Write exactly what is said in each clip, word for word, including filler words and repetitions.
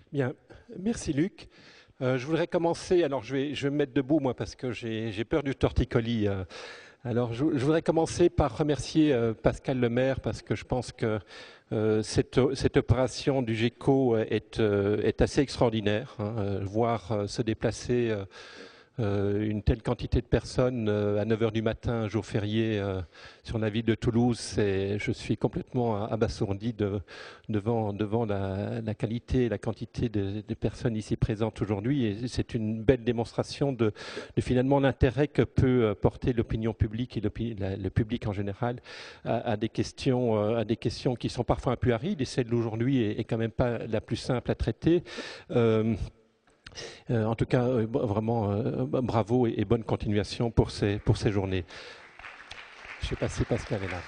Bien, merci Luc. Euh, je voudrais commencer, alors je vais, je vais me mettre debout moi parce que j'ai peur du torticolis. Euh, alors je, je voudrais commencer par remercier euh, Pascal Lemaire parce que je pense que euh, cette, cette opération du GECO est, euh, est assez extraordinaire. Hein, euh, voir euh, se déplacer euh, euh, une telle quantité de personnes euh, à neuf heures du matin, un jour férié, euh, sur la ville de Toulouse, je suis complètement abasourdi de, devant, devant la, la qualité et la quantité des de personnes ici présentes aujourd'hui. Et c'est une belle démonstration de, de finalement l'intérêt que peut porter l'opinion publique et la, le public en général à, à, des questions, à des questions qui sont parfois un peu arides. Et celle d'aujourd'hui est, est quand même pas la plus simple à traiter. Euh, Euh, en tout cas, euh, vraiment euh, bravo et, et bonne continuation pour ces, pour ces journées. Je ne sais pas si Pascal est là.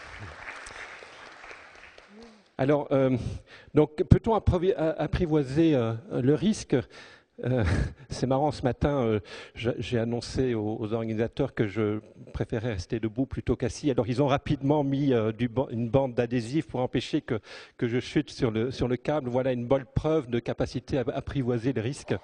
Alors, euh, donc, peut-on apprivoiser euh, le risque ? Euh, c'est marrant, ce matin, euh, j'ai annoncé aux, aux organisateurs que je préférais rester debout plutôt qu'assis. Alors, ils ont rapidement mis euh, du, une bande d'adhésif pour empêcher que, que je chute sur le, sur le câble. Voilà une bonne preuve de capacité à apprivoiser le risque euh,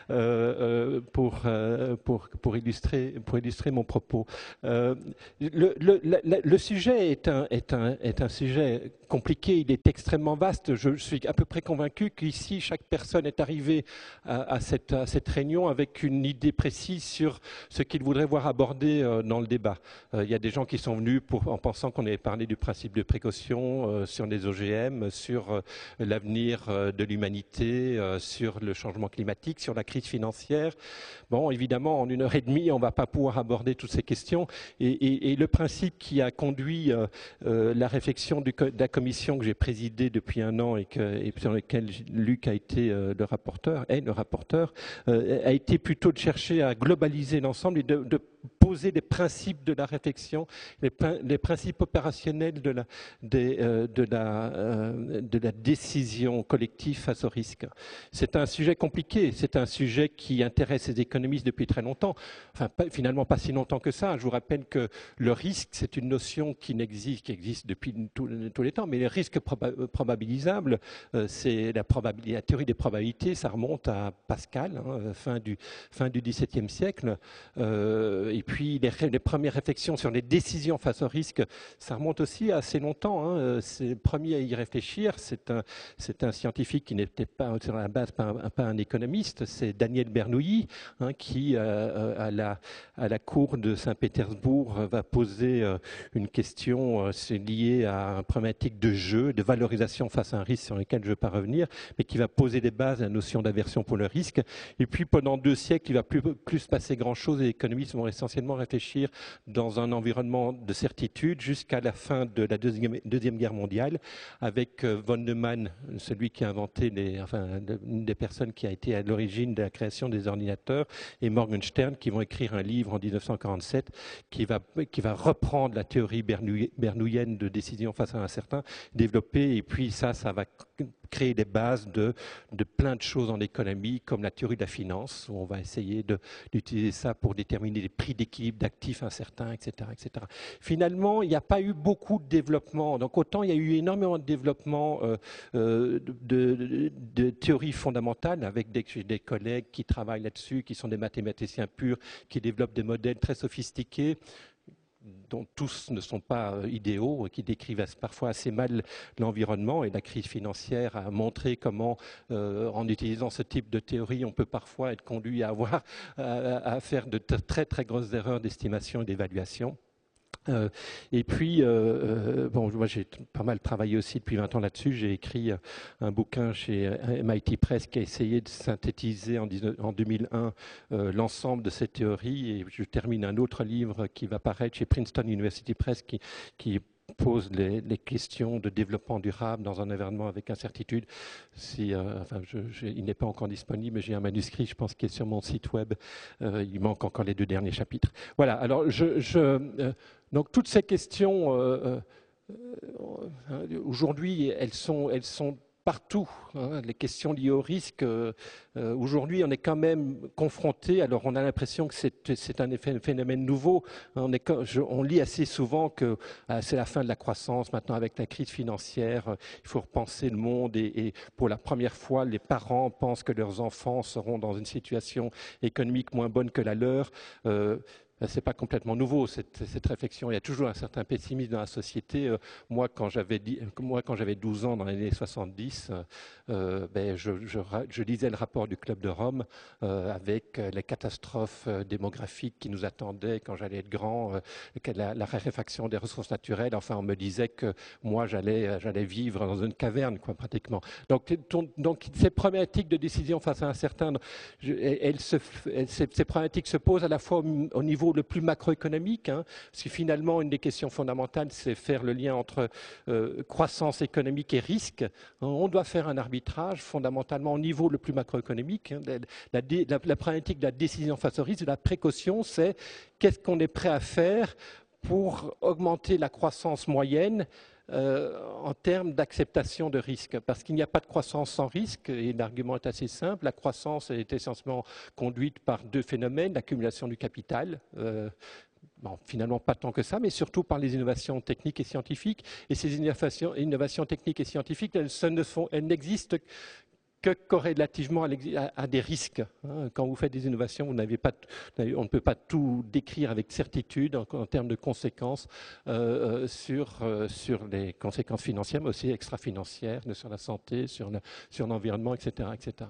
euh, pour, euh, pour, pour, illustrer, pour illustrer mon propos. Euh, le, le, le, le sujet est un, est, un, est un sujet compliqué, il est extrêmement vaste. Je, je suis à peu près convaincu qu'ici, chaque personne est arrivée à, à Cette, à cette réunion avec une idée précise sur ce qu'ils voudraient voir abordé euh, dans le débat. Euh, il y a des gens qui sont venus pour, en pensant qu'on avait parlé du principe de précaution euh, sur les O G M, sur euh, l'avenir euh, de l'humanité, euh, sur le changement climatique, sur la crise financière. Bon, évidemment, en une heure et demie, on ne va pas pouvoir aborder toutes ces questions. Et, et, et le principe qui a conduit euh, euh, la réflexion du, de la commission que j'ai présidée depuis un an et, que, et sur laquelle Luc a été euh, le rapporteur, est le rapporteur, Euh, a été plutôt de chercher à globaliser l'ensemble et de, de poser des principes de la réflexion, les, les principes opérationnels de la, des, euh, de, la, euh, de la décision collective face au risque. C'est un sujet compliqué, c'est un sujet qui intéresse les économistes depuis très longtemps, enfin pas, finalement pas si longtemps que ça. Je vous rappelle que le risque, c'est une notion qui n'existe, qui existe depuis tous les temps, mais les risques proba probabilisables, euh, c'est la, la théorie des probabilités, ça remonte à Pascal, hein, fin du fin du dix-septième siècle. Euh, et puis les, les premières réflexions sur les décisions face au risque, ça remonte aussi à assez longtemps. Hein. C'est le premier à y réfléchir. C'est un c'est un scientifique qui n'était pas sur la base pas un, pas un économiste. C'est Daniel Bernoulli, hein, qui euh, à la à la cour de Saint-Pétersbourg va poser euh, une question. Euh, c'est lié à un problématique de jeu, de valorisation face à un risque sur lequel je ne vais pas revenir, mais qui va poser des bases à la notion d'aversion pour le risque. Et puis pendant deux siècles, il ne va plus, plus se passer grand-chose et les économistes vont essentiellement réfléchir dans un environnement de certitude jusqu'à la fin de la Deuxième, deuxième Guerre mondiale avec euh, von Neumann, celui qui a inventé, les, enfin, une des personnes qui a été à l'origine de la création des ordinateurs, et Morgenstern qui vont écrire un livre en mille neuf cent quarante-sept qui va, qui va reprendre la théorie bernouillienne de décision face à l'incertain, développer, et puis ça, ça va créer des bases de, de plein de choses en économie, comme la théorie de la finance, où on va essayer d'utiliser ça pour déterminer les prix d'équilibre d'actifs incertains, et cetera, et cetera. Finalement, il n'y a pas eu beaucoup de développement. Donc autant il y a eu énormément de développement euh, euh, de, de, de théories fondamentales, avec des, des collègues qui travaillent là-dessus, qui sont des mathématiciens purs, qui développent des modèles très sophistiqués, dont tous ne sont pas idéaux, qui décrivent parfois assez mal l'environnement. Et la crise financière a montré comment, euh, en utilisant ce type de théorie, on peut parfois être conduit à, avoir, à, à faire de très très grosses erreurs d'estimation et d'évaluation. Euh, et puis, euh, euh, bon, moi j'ai pas mal travaillé aussi depuis vingt ans là-dessus. J'ai écrit un bouquin chez M I T Press qui a essayé de synthétiser en, en deux mille un euh, l'ensemble de ces théories. Et je termine un autre livre qui va paraître chez Princeton University Press qui, qui pose les, les questions de développement durable dans un environnement avec incertitude. Si, euh, enfin, je, je, il n'est pas encore disponible, mais j'ai un manuscrit, je pense, qui est sur mon site web. Euh, il manque encore les deux derniers chapitres. Voilà, alors je... je euh, donc toutes ces questions, euh, euh, aujourd'hui, elles sont, elles sont partout, hein, les questions liées au risque. Euh, euh, Aujourd'hui, on est quand même confronté, alors on a l'impression que c'est un effet, un phénomène nouveau. On, est, je, on lit assez souvent que euh, c'est la fin de la croissance, maintenant avec la crise financière, euh, il faut repenser le monde et, et pour la première fois, les parents pensent que leurs enfants seront dans une situation économique moins bonne que la leur. Euh, Ce n'est pas complètement nouveau, cette, cette réflexion. Il y a toujours un certain pessimisme dans la société. Euh, moi, quand j'avais douze ans dans les années soixante-dix, euh, ben, je, je, je lisais le rapport du Club de Rome euh, avec les catastrophes démographiques qui nous attendaient quand j'allais être grand, euh, la, la raréfaction des ressources naturelles. Enfin, on me disait que moi, j'allais vivre dans une caverne, quoi, pratiquement. Donc, donc, ces problématiques de décision face à un certain... Je, elles se, elles, ces, ces problématiques se posent à la fois au, au niveau le plus macroéconomique, hein, parce que finalement, une des questions fondamentales, c'est faire le lien entre euh, croissance économique et risque. On doit faire un arbitrage fondamentalement au niveau le plus macroéconomique. Hein. La, la, la problématique de la décision face au risque, de la précaution, c'est qu'est-ce qu'on est prêt à faire pour augmenter la croissance moyenne Euh, en termes d'acceptation de risque, parce qu'il n'y a pas de croissance sans risque, et l'argument est assez simple. La croissance est essentiellement conduite par deux phénomènes, l'accumulation du capital, euh, bon, finalement pas tant que ça, mais surtout par les innovations techniques et scientifiques. Et ces innovations, innovations techniques et scientifiques, elles, elles n'existent que corrélativement à, à des risques. Hein. Quand vous faites des innovations, vous n'avez pas, on ne peut pas tout décrire avec certitude en, en termes de conséquences euh, sur, euh, sur les conséquences financières, mais aussi extra-financières, sur la santé, sur l'environnement, sur et cetera, et cetera.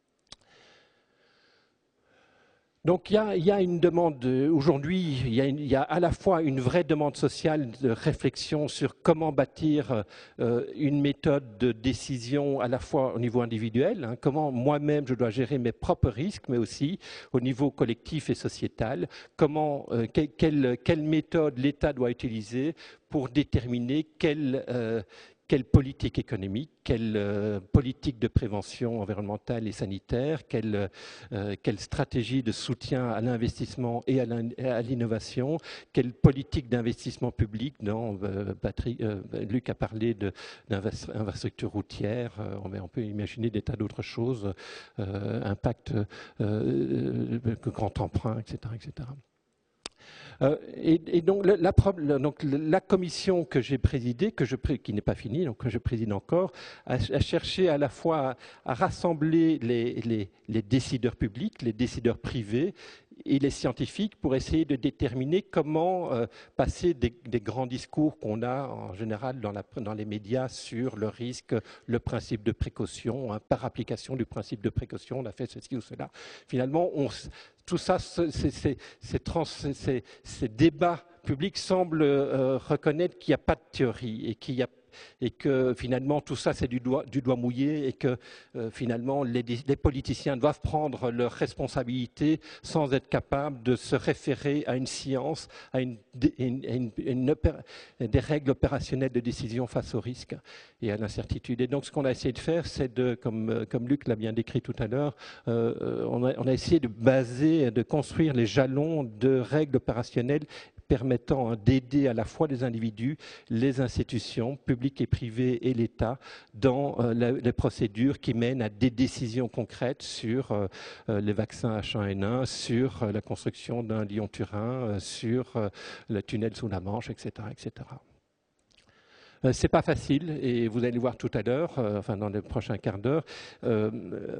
Donc il y, a, il y a une demande, aujourd'hui, il, il y a à la fois une vraie demande sociale de réflexion sur comment bâtir euh, une méthode de décision à la fois au niveau individuel, hein, comment moi-même je dois gérer mes propres risques, mais aussi au niveau collectif et sociétal, comment, euh, que, quelle, quelle méthode l'État doit utiliser pour déterminer quelle... Euh, Quelle politique économique, quelle euh, politique de prévention environnementale et sanitaire, quelle, euh, quelle stratégie de soutien à l'investissement et à l'innovation, quelle politique d'investissement public dans, euh, Patrick, euh, Luc a parlé d'infrastructures routières, euh, on peut imaginer des tas d'autres choses, euh, impact, euh, grand emprunt, et cetera, et cetera. Euh, et, et donc, la, la, donc la commission que j'ai présidée, que je, qui n'est pas finie, donc que je préside encore, a, a cherché à la fois à, à rassembler les, les, les décideurs publics, les décideurs privés et les scientifiques pour essayer de déterminer comment euh, passer des, des grands discours qu'on a en général dans, la, dans les médias sur le risque, le principe de précaution, hein, par application du principe de précaution, on a fait ceci ou cela. Finalement, on, tout ça, ces, ces, ces, ces débats publics semblent euh, reconnaître qu'il n'y a pas de théorie et qu'il y a et que finalement tout ça c'est du doigt, du doigt mouillé et que euh, finalement les, les politiciens doivent prendre leurs responsabilités sans être capables de se référer à une science, à, une, une, une, une opéra, des règles opérationnelles de décision face au risque et à l'incertitude. Et donc ce qu'on a essayé de faire, c'est de, comme, comme Luc l'a bien décrit tout à l'heure, euh, on, on a essayé de baser, de construire les jalons de règles opérationnelles permettant d'aider à la fois les individus, les institutions publiques et privées et l'État dans euh, la, les procédures qui mènent à des décisions concrètes sur euh, les vaccins H un N un, sur euh, la construction d'un Lyon-Turin, euh, sur euh, le tunnel sous la Manche, et cetera, et cetera. Euh, c'est pas facile, et vous allez voir tout à l'heure, euh, enfin dans le prochain quart d'heure, euh,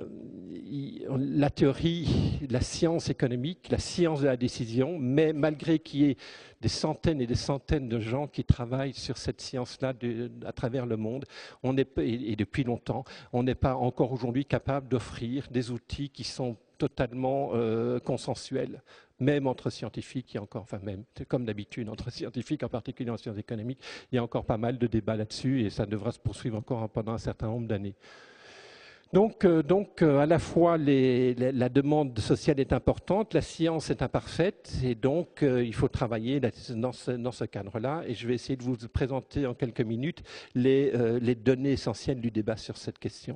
la théorie, la science économique, la science de la décision, mais malgré qu'il y ait des centaines et des centaines de gens qui travaillent sur cette science-là à travers le monde, on est, et, et depuis longtemps, on n'est pas encore aujourd'hui capable d'offrir des outils qui sont totalement euh, consensuels, même entre scientifiques, il y a encore, enfin même, comme d'habitude, entre scientifiques, en particulier en sciences économiques, il y a encore pas mal de débats là-dessus et ça devra se poursuivre encore pendant un certain nombre d'années. Donc, euh, donc euh, à la fois, les, les, la demande sociale est importante, la science est imparfaite, et donc euh, il faut travailler dans ce, dans ce cadre-là. Et je vais essayer de vous présenter en quelques minutes les, euh, les données essentielles du débat sur cette question.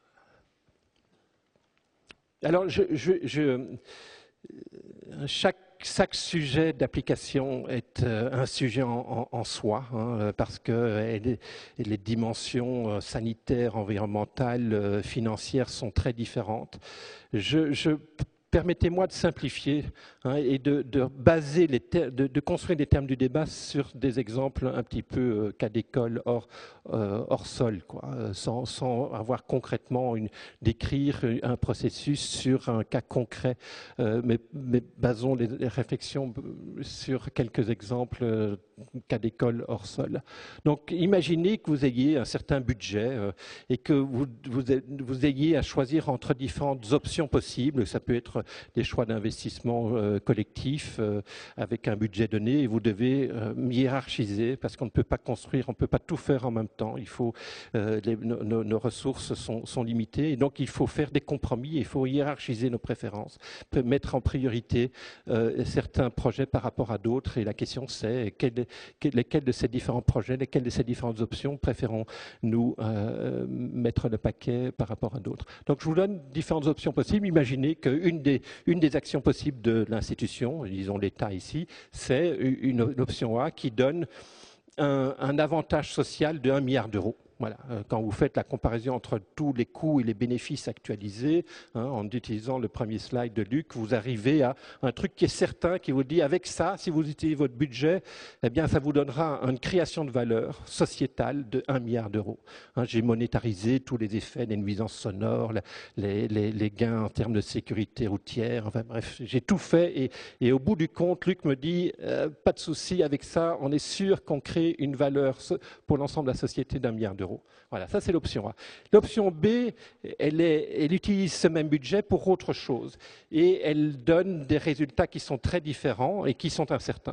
Alors, je, je, je, chaque chaque sujet d'application est euh, un sujet en, en, en soi, hein, parce que euh, les, les dimensions euh, sanitaires, environnementales, euh, financières sont très différentes. Je, je Permettez-moi de simplifier hein, et de, de baser les ter- de, de construire les termes du débat sur des exemples un petit peu euh, cas d'école hors, euh, hors sol, quoi, euh, sans, sans avoir concrètement une, d'écrire un processus sur un cas concret, euh, mais, mais basons les, les réflexions sur quelques exemples euh, cas d'école hors sol. Donc imaginez que vous ayez un certain budget euh, et que vous, vous, vous ayez à choisir entre différentes options possibles. Ça peut être des choix d'investissement euh, collectifs euh, avec un budget donné et vous devez euh, hiérarchiser parce qu'on ne peut pas construire, on ne peut pas tout faire en même temps. Il faut, euh, les, nos, nos ressources sont, sont limitées et donc il faut faire des compromis, il faut hiérarchiser nos préférences, mettre en priorité euh, certains projets par rapport à d'autres et la question c'est quel, quel, lesquels de ces différents projets, lesquelles de ces différentes options préférons-nous euh, mettre le paquet par rapport à d'autres. Donc je vous donne différentes options possibles. Imaginez qu'une des Une des actions possibles de l'institution, disons l'État ici, c'est une option A qui donne un, un avantage social de un milliard d'euros. Voilà. Quand vous faites la comparaison entre tous les coûts et les bénéfices actualisés, hein, en utilisant le premier slide de Luc, vous arrivez à un truc qui est certain, qui vous dit avec ça, si vous utilisez votre budget, eh bien, ça vous donnera une création de valeur sociétale de un milliard d'euros. Hein, j'ai monétarisé tous les effets des nuisances sonores, les, les, les gains en termes de sécurité routière, enfin bref, j'ai tout fait et, et au bout du compte, Luc me dit, euh, pas de souci avec ça, on est sûr qu'on crée une valeur pour l'ensemble de la société d'un milliard d'euros. Voilà, ça c'est l'option A. L'option B, elle, est, elle utilise ce même budget pour autre chose et elle donne des résultats qui sont très différents et qui sont incertains.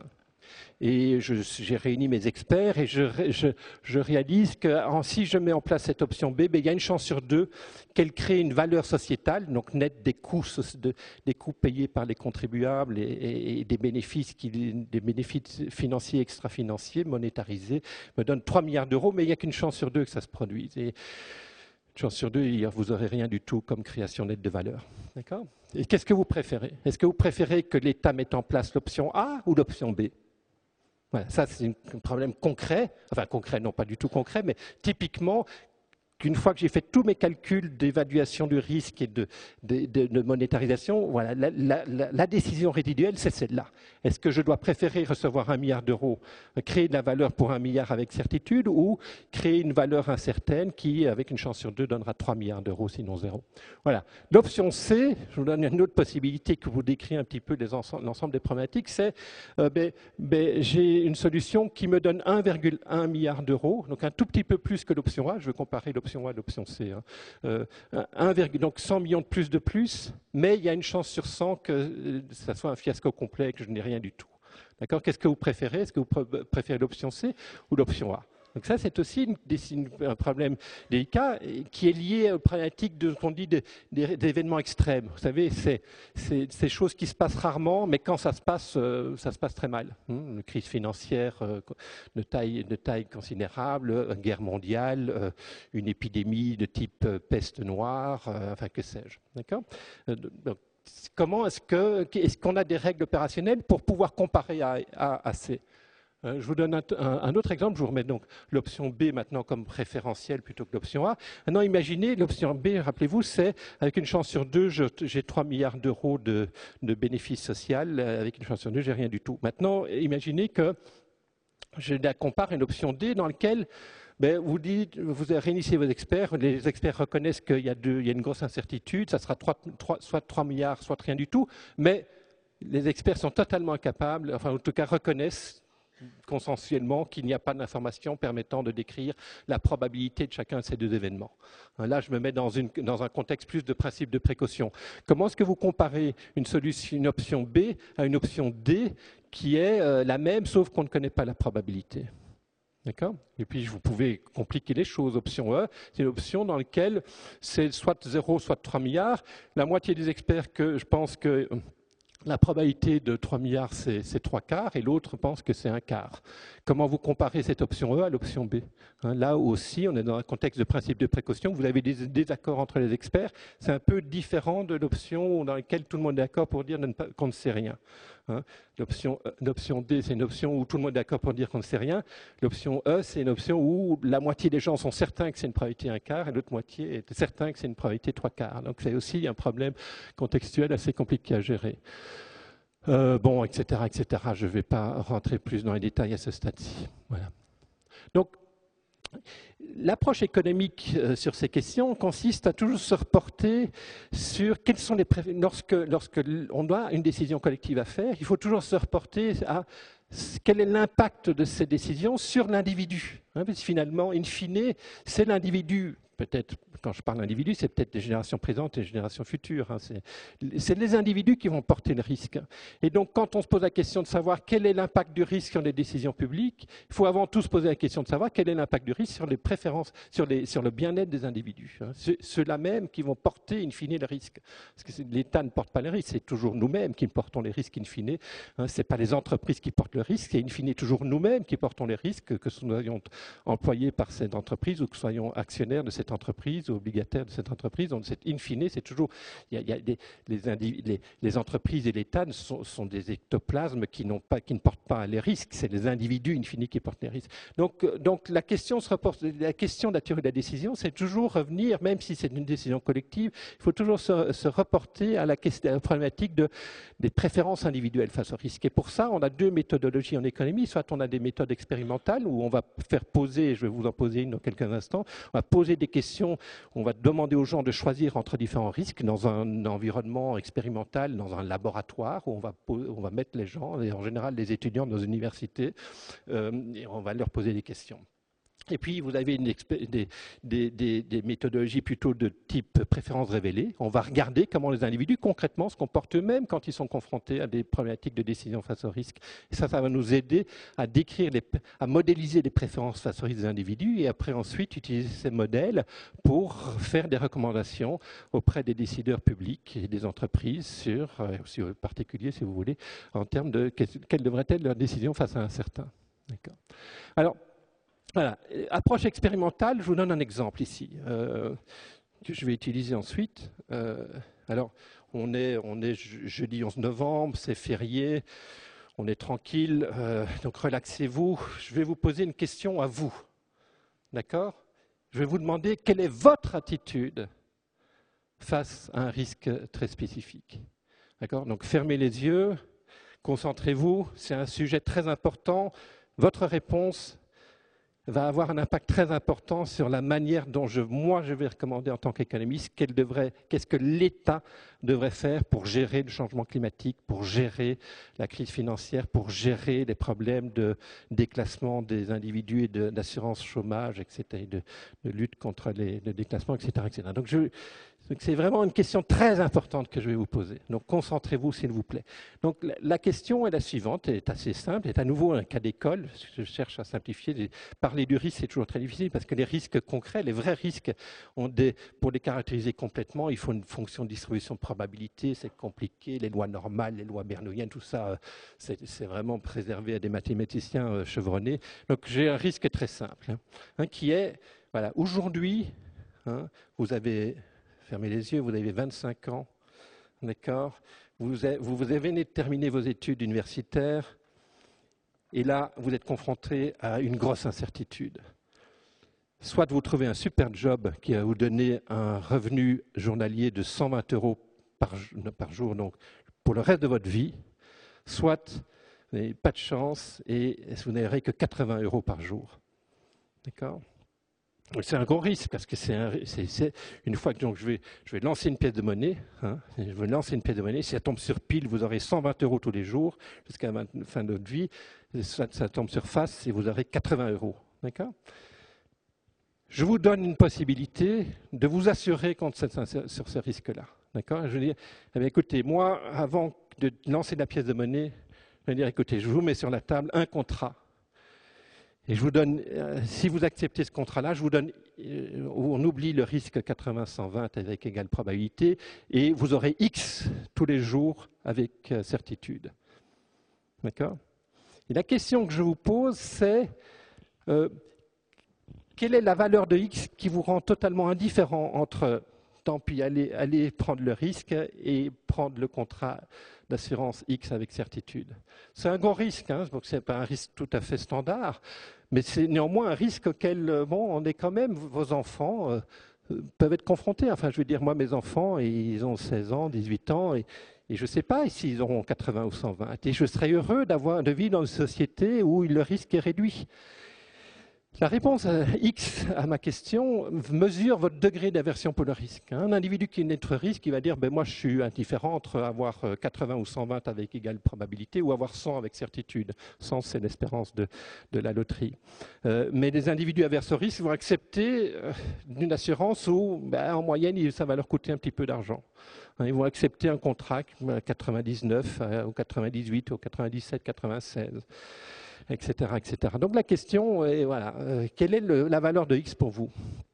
Et j'ai réuni mes experts et je, je, je réalise que si je mets en place cette option B, ben, il y a une chance sur deux qu'elle crée une valeur sociétale, donc nette des coûts, de, des coûts payés par les contribuables et, et, et des, bénéfices qui, des bénéfices financiers, extra-financiers, monétarisés, me donne trois milliards d'euros, mais il n'y a qu'une chance sur deux que ça se produise. Et une chance sur deux, vous n'aurez rien du tout comme création nette de valeur. D'accord ? Et qu'est-ce que vous préférez ? Est-ce que vous préférez que l'État mette en place l'option A ou l'option B ? Voilà, ça c'est un problème concret, enfin concret, non pas du tout concret, mais typiquement qu'une fois que j'ai fait tous mes calculs d'évaluation du risque et de, de, de, de monétarisation, voilà, la, la, la, la décision résiduelle, c'est celle-là. Est-ce que je dois préférer recevoir un milliard d'euros, créer de la valeur pour un milliard avec certitude, ou créer une valeur incertaine qui, avec une chance sur deux, donnera trois milliards d'euros, sinon zéro. Voilà. L'option C, je vous donne une autre possibilité que vous décrit un petit peu l'ensemble des problématiques, c'est euh, ben, ben, j'ai une solution qui me donne un virgule un milliard d'euros, donc un tout petit peu plus que l'option A. Je veux comparer l'option A, l'option C. Hein. Euh, un, donc cent millions de plus de plus, mais il y a une chance sur cent que ça soit un fiasco complet et que je n'ai rien du tout. D'accord ? Qu'est-ce que vous préférez ? Est-ce que vous préférez l'option C ou l'option A ? Donc ça, c'est aussi une, une, un problème délicat qui est lié aux problématiques de, qu'on dit, d'événements extrêmes. Vous savez, c'est ces choses qui se passent rarement, mais quand ça se passe, euh, ça se passe très mal. Hum, une crise financière euh, de, taille, de taille considérable, une guerre mondiale, euh, une épidémie de type euh, peste noire, euh, enfin que sais-je. D'accord ? euh, donc, comment est-ce que, est-ce qu'on a des règles opérationnelles pour pouvoir comparer à, à, à ces Je vous donne un, un, un autre exemple. Je vous remets donc l'option B maintenant comme référentiel plutôt que l'option A. Maintenant, imaginez l'option B, rappelez-vous, c'est avec une chance sur deux, j'ai trois milliards d'euros de, de bénéfices sociaux. Avec une chance sur deux, j'ai rien du tout. Maintenant, imaginez que je la compare à une option D dans laquelle ben, vous dites, vous réunissez vos experts, les experts reconnaissent qu'il y a, deux, il y a une grosse incertitude, ça sera trois, trois, soit trois milliards, soit rien du tout, mais les experts sont totalement incapables, enfin en tout cas reconnaissent consensuellement qu'il n'y a pas d'information permettant de décrire la probabilité de chacun de ces deux événements. Là, je me mets dans, une, dans un contexte plus de principe de précaution. Comment est-ce que vous comparez une, solution, une option B à une option D qui est euh, la même, sauf qu'on ne connaît pas la probabilité ? D'accord ? Et puis, vous pouvez compliquer les choses. Option E, c'est une option dans laquelle c'est soit zéro, soit trois milliards. La moitié des experts que je pense que la probabilité de trois milliards, c'est trois quarts, et l'autre pense que c'est un quart. Comment vous comparez cette option E à l'option B ? Hein, là aussi, on est dans un contexte de principe de précaution. Vous avez des désaccords entre les experts. C'est un peu différent de l'option dans laquelle tout le monde est d'accord pour dire qu'on ne sait rien. Hein. L'option D, c'est une option où tout le monde est d'accord pour dire qu'on ne sait rien. L'option E, c'est une option où la moitié des gens sont certains que c'est une probabilité un quart et l'autre moitié est certain que c'est une probabilité trois quarts. Donc c'est aussi un problème contextuel assez compliqué à gérer. Euh, bon, et cetera, et cetera. Je ne vais pas rentrer plus dans les détails à ce stade-ci. Voilà. Donc, l'approche économique euh, sur ces questions consiste à toujours se reporter sur quelles sont les pré- lorsque lorsque on doit une décision collective à faire, il faut toujours se reporter à quel est l'impact de ces décisions sur l'individu. Hein, parce que finalement, in fine, c'est l'individu. Peut-être, quand je parle d'individu, c'est peut-être des générations présentes et des générations futures. Hein. C'est les individus qui vont porter le risque. Et donc, quand on se pose la question de savoir quel est l'impact du risque sur les décisions publiques, il faut avant tout se poser la question de savoir quel est l'impact du risque sur les préférences, sur, les, sur le bien-être des individus. Hein. Ceux-là même qui vont porter, in fine, le risque. Parce que l'État ne porte pas le risque, c'est toujours nous-mêmes qui portons les risques, in fine. Hein. Ce n'est pas les entreprises qui portent le risque, c'est in fine toujours nous-mêmes qui portons les risques, que nous soyons employés par cette entreprise ou que nous soyons actionnaires de cette entreprise ou obligataires de cette entreprise. Donc, in fine, c'est toujours... Il y a, il y a des, les, les, les entreprises et l'État sont, sont des ectoplasmes qui, n'ont pas, qui ne portent pas les risques. C'est les individus, in fine, qui portent les risques. Donc, donc la, question se reporte, la question de la théorie de la décision, c'est toujours revenir, même si c'est une décision collective, il faut toujours se, se reporter à la, question, à la problématique de, des préférences individuelles face au risque. Et pour ça, on a deux méthodologies en économie. Soit on a des méthodes expérimentales où on va faire poser, je vais vous en poser une dans quelques instants, on va poser des questions, on va demander aux gens de choisir entre différents risques dans un environnement expérimental, dans un laboratoire où on va, on va mettre les gens, et en général les étudiants dans nos universités, euh, et on va leur poser des questions. Et puis, vous avez une des, des, des, des méthodologies plutôt de type préférence révélée. On va regarder comment les individus concrètement se comportent eux-mêmes quand ils sont confrontés à des problématiques de décision face au risque. Et ça, ça va nous aider à décrire, les, à modéliser les préférences face au risque des individus et après ensuite utiliser ces modèles pour faire des recommandations auprès des décideurs publics et des entreprises sur, aussi en particulier si vous voulez, en termes de quelle devrait être leur décision face à un certain. D'accord. Alors, voilà. Approche expérimentale, je vous donne un exemple ici, euh, que je vais utiliser ensuite. Euh, alors, on est, on est jeudi onze novembre, c'est férié, on est tranquille, euh, donc relaxez-vous. Je vais vous poser une question à vous, d'accord? Je vais vous demander quelle est votre attitude face à un risque très spécifique. D'accord? Donc, fermez les yeux, concentrez-vous, c'est un sujet très important. Votre réponse va avoir un impact très important sur la manière dont je, moi je vais recommander en tant qu'économiste qu'est-ce que l'État devrait faire pour gérer le changement climatique, pour gérer la crise financière, pour gérer les problèmes de déclassement des individus et d'assurance chômage, et cetera, et de, de lutte contre les, le déclassement, et cetera, et cetera. Donc je, Donc c'est vraiment une question très importante que je vais vous poser. Donc concentrez-vous s'il vous plaît. Donc la, la question est la suivante, elle est assez simple, est à nouveau un cas d'école. Je cherche à simplifier. Parler du risque c'est toujours très difficile parce que les risques concrets, les vrais risques, ont des, pour les caractériser complètement, il faut une fonction de distribution de probabilité, c'est compliqué, les lois normales, les lois bernoulliennes, tout ça, c'est vraiment préservé à des mathématiciens chevronnés. Donc j'ai un risque très simple, hein, hein, qui est, voilà, aujourd'hui, hein, vous avez... Fermez les yeux, vous avez vingt-cinq ans, d'accord, vous, vous, vous avez terminé vos études universitaires et là, vous êtes confronté à une grosse incertitude. Soit vous trouvez un super job qui va vous donner un revenu journalier de cent vingt euros par, par jour, donc pour le reste de votre vie, soit vous n'avez pas de chance et vous n'aurez que quatre-vingts euros par jour. D'accord ? C'est un gros risque parce que c'est une fois que donc, je, vais, je vais lancer une pièce de monnaie, hein, je vais lancer une pièce de monnaie, si ça tombe sur pile, vous aurez cent vingt euros tous les jours jusqu'à la fin de votre vie. Ça, ça tombe sur face et vous aurez quatre-vingts euros. D'accord ? Je vous donne une possibilité de vous assurer contre cette, sur ce risque-là. D'accord ? Je veux dire, eh bien, écoutez, moi, avant de lancer la pièce de monnaie, je vais dire, écoutez, je vous mets sur la table un contrat. Et je vous donne, euh, si vous acceptez ce contrat-là, je vous donne, euh, on oublie le risque quatre-vingts cent vingt avec égale probabilité, et vous aurez X tous les jours avec euh, certitude. D'accord ? Et la question que je vous pose, c'est euh, quelle est la valeur de X qui vous rend totalement indifférent entre tant pis, allez, allez prendre le risque et prendre le contrat d'assurance X avec certitude. C'est un gros risque, hein, donc ce n'est pas un risque tout à fait standard, mais c'est néanmoins un risque auquel bon, on est quand même, vos enfants euh, peuvent être confrontés. Enfin, je veux dire, moi, mes enfants, ils ont seize ans, dix-huit ans, et, et je ne sais pas s'ils auront quatre-vingts ou cent vingt. Et je serais heureux d'avoir, de vivre dans une société où le risque est réduit. La réponse à X à ma question mesure votre degré d'aversion pour le risque. Un individu qui est notre risque, il va dire ben moi je suis indifférent entre avoir quatre-vingts ou cent vingt avec égale probabilité ou avoir cent avec certitude. cent c'est l'espérance de, de la loterie. Euh, mais les individus averses au risque vont accepter euh, une assurance où ben, en moyenne ça va leur coûter un petit peu d'argent. Ils vont accepter un contrat à quatre-vingt-dix-neuf, au quatre-vingt-dix-huit, au quatre-vingt-dix-sept, quatre-vingt-seize. Etc, et cetera. Donc la question est, voilà, euh, quelle est le, la valeur de X pour vous?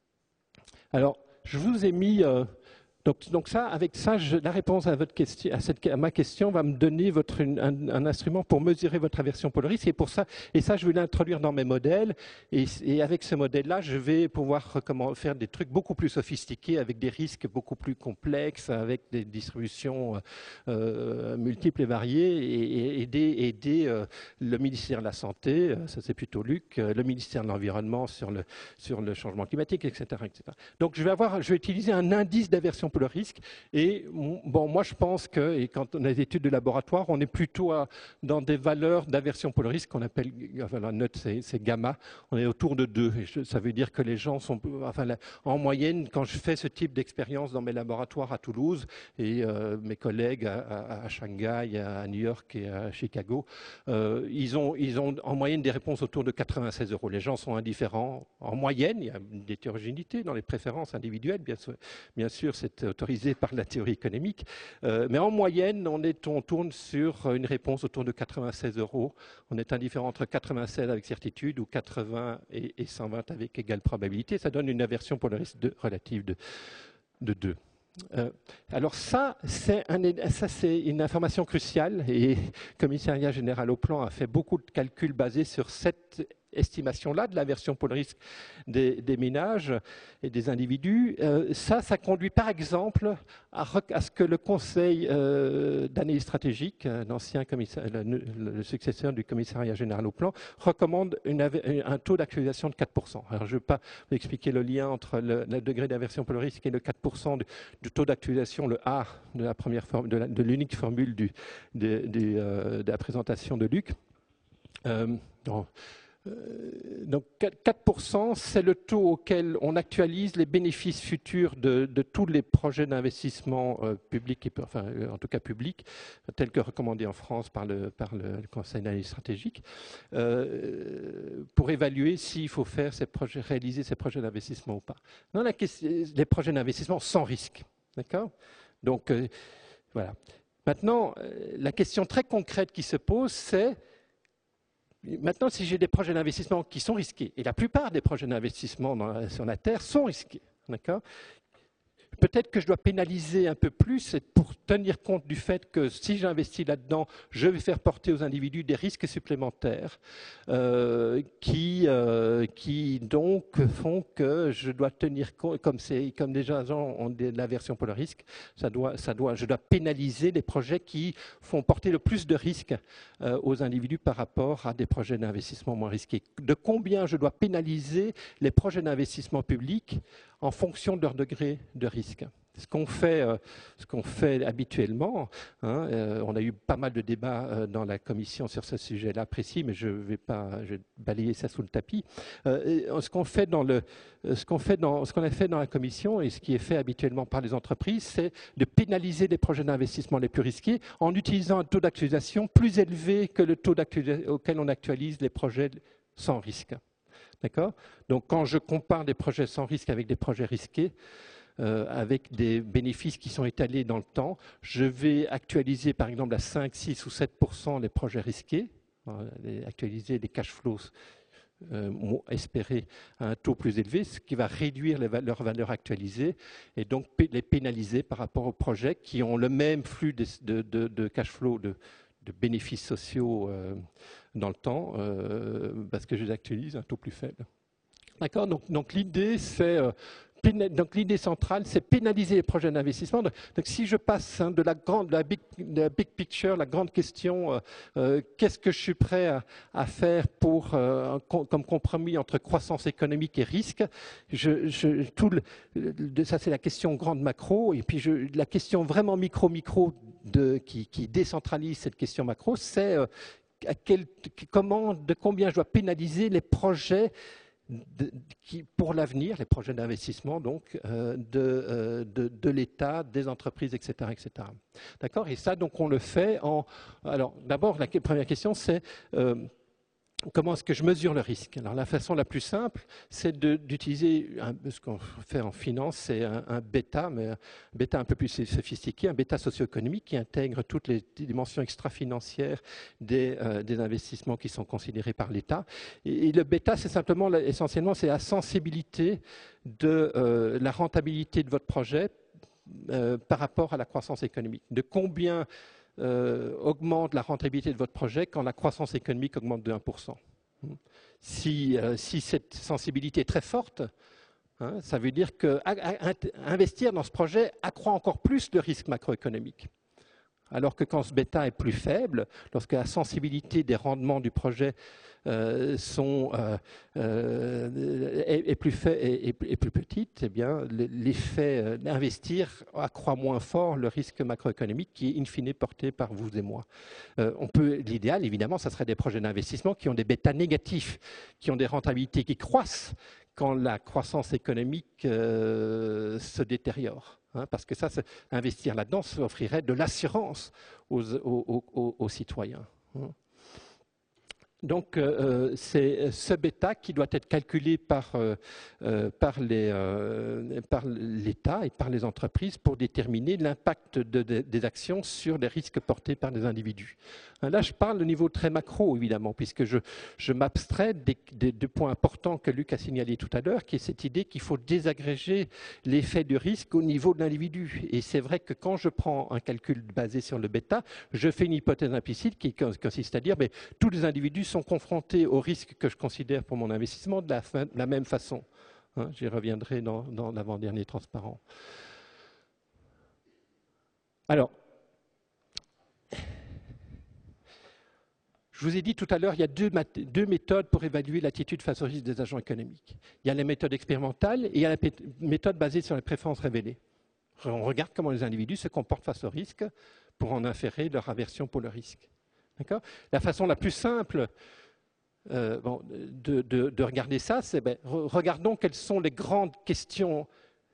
Alors, je vous ai mis, euh, donc, donc ça, avec ça, je, la réponse à, votre question, à, cette, à ma question va me donner votre, un, un instrument pour mesurer votre aversion pour le risque. Et, pour ça, et ça, je vais l'introduire dans mes modèles. Et, et avec ce modèle-là, je vais pouvoir comment, faire des trucs beaucoup plus sophistiqués, avec des risques beaucoup plus complexes, avec des distributions euh, multiples et variées, et, et aider, aider euh, le ministère de la Santé, ça c'est plutôt Luc, le ministère de l'Environnement sur le, sur le changement climatique, et cetera, et cetera. Donc je vais, avoir, je vais utiliser un indice d'aversion pour le risque. Et bon, moi, je pense que, et quand on a des études de laboratoire, on est plutôt à, dans des valeurs d'aversion pour le risque qu'on appelle, enfin, la note, c'est gamma. On est autour de deux. Et je, ça veut dire que les gens sont, enfin, la, en moyenne, quand je fais ce type d'expérience dans mes laboratoires à Toulouse et euh, mes collègues à, à, à Shanghai, à New York et à Chicago, euh, ils, ont, ils ont en moyenne des réponses autour de quatre-vingt-seize euros. Les gens sont indifférents. En moyenne, il y a une hétérogénéité dans les préférences individuelles, bien sûr, bien sûr c'est autorisé par la théorie économique, euh, mais en moyenne, on, est, on tourne sur une réponse autour de quatre-vingt-seize euros. On est indifférent entre quatre-vingt-seize avec certitude ou quatre-vingts et, et cent vingt avec égale probabilité. Ça donne une aversion pour le risque de, relative de, de deux. Euh, alors ça, c'est un, ça, c'est une information cruciale et le Commissariat général au plan a fait beaucoup de calculs basés sur cette estimation-là de l'aversion pour le risque des, des ménages et des individus. Euh, ça, ça conduit par exemple à, à ce que le Conseil euh, d'analyse stratégique, l'ancien commissaire, le, le successeur du Commissariat général au plan, recommande une, un taux d'actualisation de quatre pour cent. Alors je ne vais pas vous expliquer le lien entre le, le degré d'aversion pour le risque et le quatre pour cent du, du taux d'actualisation, le A de la première forme, de l'unique formule du, de, de, euh, de la présentation de Luc. Euh, non. Donc quatre pour cent, c'est le taux auquel on actualise les bénéfices futurs de, de tous les projets d'investissement euh, publics, et, enfin en tout cas publics, tels que recommandés en France par le, par le, le Conseil d'analyse stratégique, euh, pour évaluer s'il faut faire ces projets, réaliser ces projets d'investissement ou pas. Dans la question, les projets d'investissement sans risque, d'accord ? Donc euh, voilà. Maintenant, la question très concrète qui se pose, c'est maintenant, si j'ai des projets d'investissement qui sont risqués, et la plupart des projets d'investissement sur la Terre sont risqués, d'accord ? Peut-être que je dois pénaliser un peu plus pour tenir compte du fait que si j'investis là-dedans, je vais faire porter aux individus des risques supplémentaires euh, qui, euh, qui donc font que je dois tenir compte, comme, comme les gens ont de l'aversion pour le risque, ça doit, ça doit, je dois pénaliser les projets qui font porter le plus de risques euh, aux individus par rapport à des projets d'investissement moins risqués. De combien je dois pénaliser les projets d'investissement public en fonction de leur degré de risque. Ce qu'on fait, euh, ce qu'on fait habituellement, hein, euh, on a eu pas mal de débats euh, dans la commission sur ce sujet-là précis, mais je vais pas, je vais balayer ça sous le tapis. Euh, ce qu'on fait dans le, ce qu'on fait dans, ce qu'on a fait dans la commission et ce qui est fait habituellement par les entreprises, c'est de pénaliser les projets d'investissement les plus risqués en utilisant un taux d'actualisation plus élevé que le taux auquel on actualise les projets sans risque. D'accord ? Donc, quand je compare des projets sans risque avec des projets risqués, euh, avec des bénéfices qui sont étalés dans le temps, je vais actualiser, par exemple, à cinq, six ou sept pour cent les projets risqués, euh, actualiser les cash flows euh, espérés à un taux plus élevé, ce qui va réduire les, leur valeur actualisée et donc les pénaliser par rapport aux projets qui ont le même flux de, de, de, de cash flow, de, de bénéfices sociaux euh, dans le temps, euh, parce que je les actualise à un taux plus faible. D'accord ? Donc, donc l'idée, c'est euh, Donc l'idée centrale, c'est pénaliser les projets d'investissement. Donc, donc si je passe hein, de la grande, de la big, de la big picture, la grande question, euh, euh, qu'est-ce que je suis prêt à, à faire pour euh, comme compromis entre croissance économique et risque, je, je, tout le, ça c'est la question grande macro, et puis je, la question vraiment micro micro de, qui, qui décentralise cette question macro, c'est euh, à quel, comment, de combien je dois pénaliser les projets De, qui, pour l'avenir, les projets d'investissement donc euh, de, euh, de, de l'État, des entreprises, et cetera, et cetera. D'accord. Et ça, donc, on le fait en. Alors, d'abord, la première question, c'est euh, comment est-ce que je mesure le risque? Alors, la façon la plus simple, c'est d'utiliser ce qu'on fait en finance, c'est un, un bêta, mais un bêta un peu plus sophistiqué, un bêta socio-économique qui intègre toutes les dimensions extra-financières des, euh, des investissements qui sont considérés par l'État. Et, et le bêta, c'est simplement, essentiellement, c'est la sensibilité de euh, la rentabilité de votre projet euh, par rapport à la croissance économique. De combien Euh, augmente la rentabilité de votre projet quand la croissance économique augmente de un pour cent. Si, euh, si cette sensibilité est très forte, hein, ça veut dire qu'investir dans ce projet accroît encore plus le risque macroéconomique. Alors que quand ce bêta est plus faible, lorsque la sensibilité des rendements du projet euh, sont, euh, euh, est, est, plus fait, est, est plus petite, eh bien, l'effet d'investir accroît moins fort le risque macroéconomique qui est in fine porté par vous et moi. Euh, on peut, l'idéal, évidemment, ça serait des projets d'investissement qui ont des bêtas négatifs, qui ont des rentabilités qui croissent quand la croissance économique euh, se détériore. Hein, parce que ça, investir là-dedans, ça offrirait de l'assurance aux, aux, aux, aux citoyens. Hein. Donc, euh, c'est ce bêta qui doit être calculé par, euh, par l'État euh, et par les entreprises pour déterminer l'impact de, de, des actions sur les risques portés par les individus. Là, je parle au niveau très macro, évidemment, puisque je, je m'abstrais des, des, des points importants que Luc a signalé tout à l'heure, qui est cette idée qu'il faut désagréger l'effet du risque au niveau de l'individu. Et c'est vrai que quand je prends un calcul basé sur le bêta, je fais une hypothèse implicite qui consiste à dire que tous les individus sont confrontés au risque que je considère pour mon investissement de la, fin, de la même façon. Hein, j'y reviendrai dans, dans l'avant-dernier transparent. Alors, je vous ai dit tout à l'heure, il y a deux, deux méthodes pour évaluer l'attitude face au risque des agents économiques. Il y a la méthode expérimentale et il y a la méthode basée sur les préférences révélées. On regarde comment les individus se comportent face au risque pour en inférer leur aversion pour le risque. La façon la plus simple euh, bon, de, de, de regarder ça, c'est ben, regardons quelles sont les grandes questions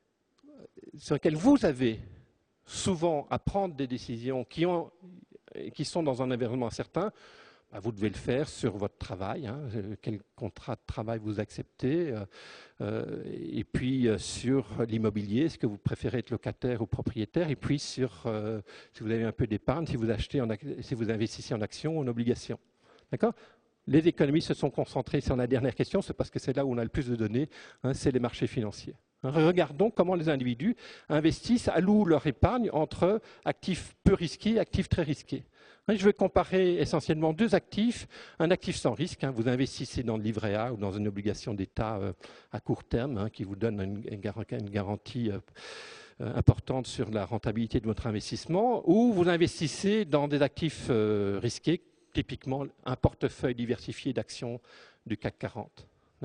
sur lesquelles vous avez souvent à prendre des décisions qui, ont, qui sont dans un environnement incertain. Ben, vous devez le faire sur votre travail, hein, quel contrat de travail vous acceptez, euh, euh, et puis euh, sur l'immobilier, est-ce que vous préférez être locataire ou propriétaire, et puis sur euh, si vous avez un peu d'épargne, si vous achetez, en, si vous investissez en actions ou en obligations. D'accord ? Les économistes se sont concentrés sur la dernière question, c'est parce que c'est là où on a le plus de données, hein, c'est les marchés financiers. Regardons comment les individus investissent, allouent leur épargne entre actifs peu risqués et actifs très risqués. Je vais comparer essentiellement deux actifs. Un actif sans risque, hein, vous investissez dans le livret A ou dans une obligation d'État euh, à court terme hein, qui vous donne une, une garantie euh, importante sur la rentabilité de votre investissement, ou vous investissez dans des actifs euh, risqués, typiquement un portefeuille diversifié d'actions du C A C quarante. D'accord ?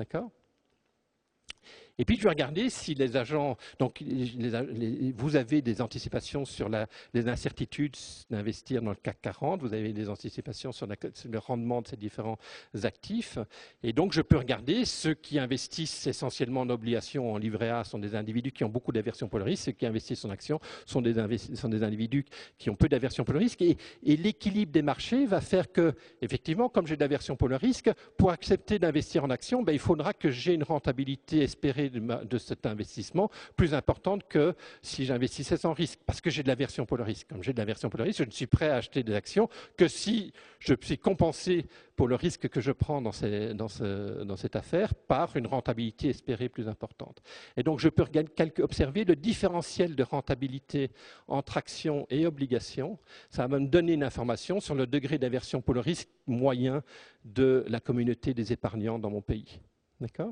Et puis, je vais regarder si les agents, donc les, les, vous avez des anticipations sur la, les incertitudes d'investir dans le C A C quarante, vous avez des anticipations sur, la, sur le rendement de ces différents actifs. Et donc, je peux regarder ceux qui investissent essentiellement en obligations, en livret A, sont des individus qui ont beaucoup d'aversion pour le risque. Ceux qui investissent en actions sont des, sont des individus qui ont peu d'aversion pour le risque. Et, et l'équilibre des marchés va faire que, effectivement, comme j'ai de l'aversion pour le risque, pour accepter d'investir en actions, ben, il faudra que j'ai une rentabilité espérée De, ma, de cet investissement plus importante que si j'investissais sans risque, parce que j'ai de l'aversion pour le risque. Comme j'ai de l'aversion pour le risque, je ne suis prêt à acheter des actions que si je suis compensé pour le risque que je prends dans, ces, dans, ce, dans cette affaire par une rentabilité espérée plus importante. Et donc, je peux observer le différentiel de rentabilité entre actions et obligations. Ça va me donner une information sur le degré d'aversion pour le risque moyen de la communauté des épargnants dans mon pays. D'accord ?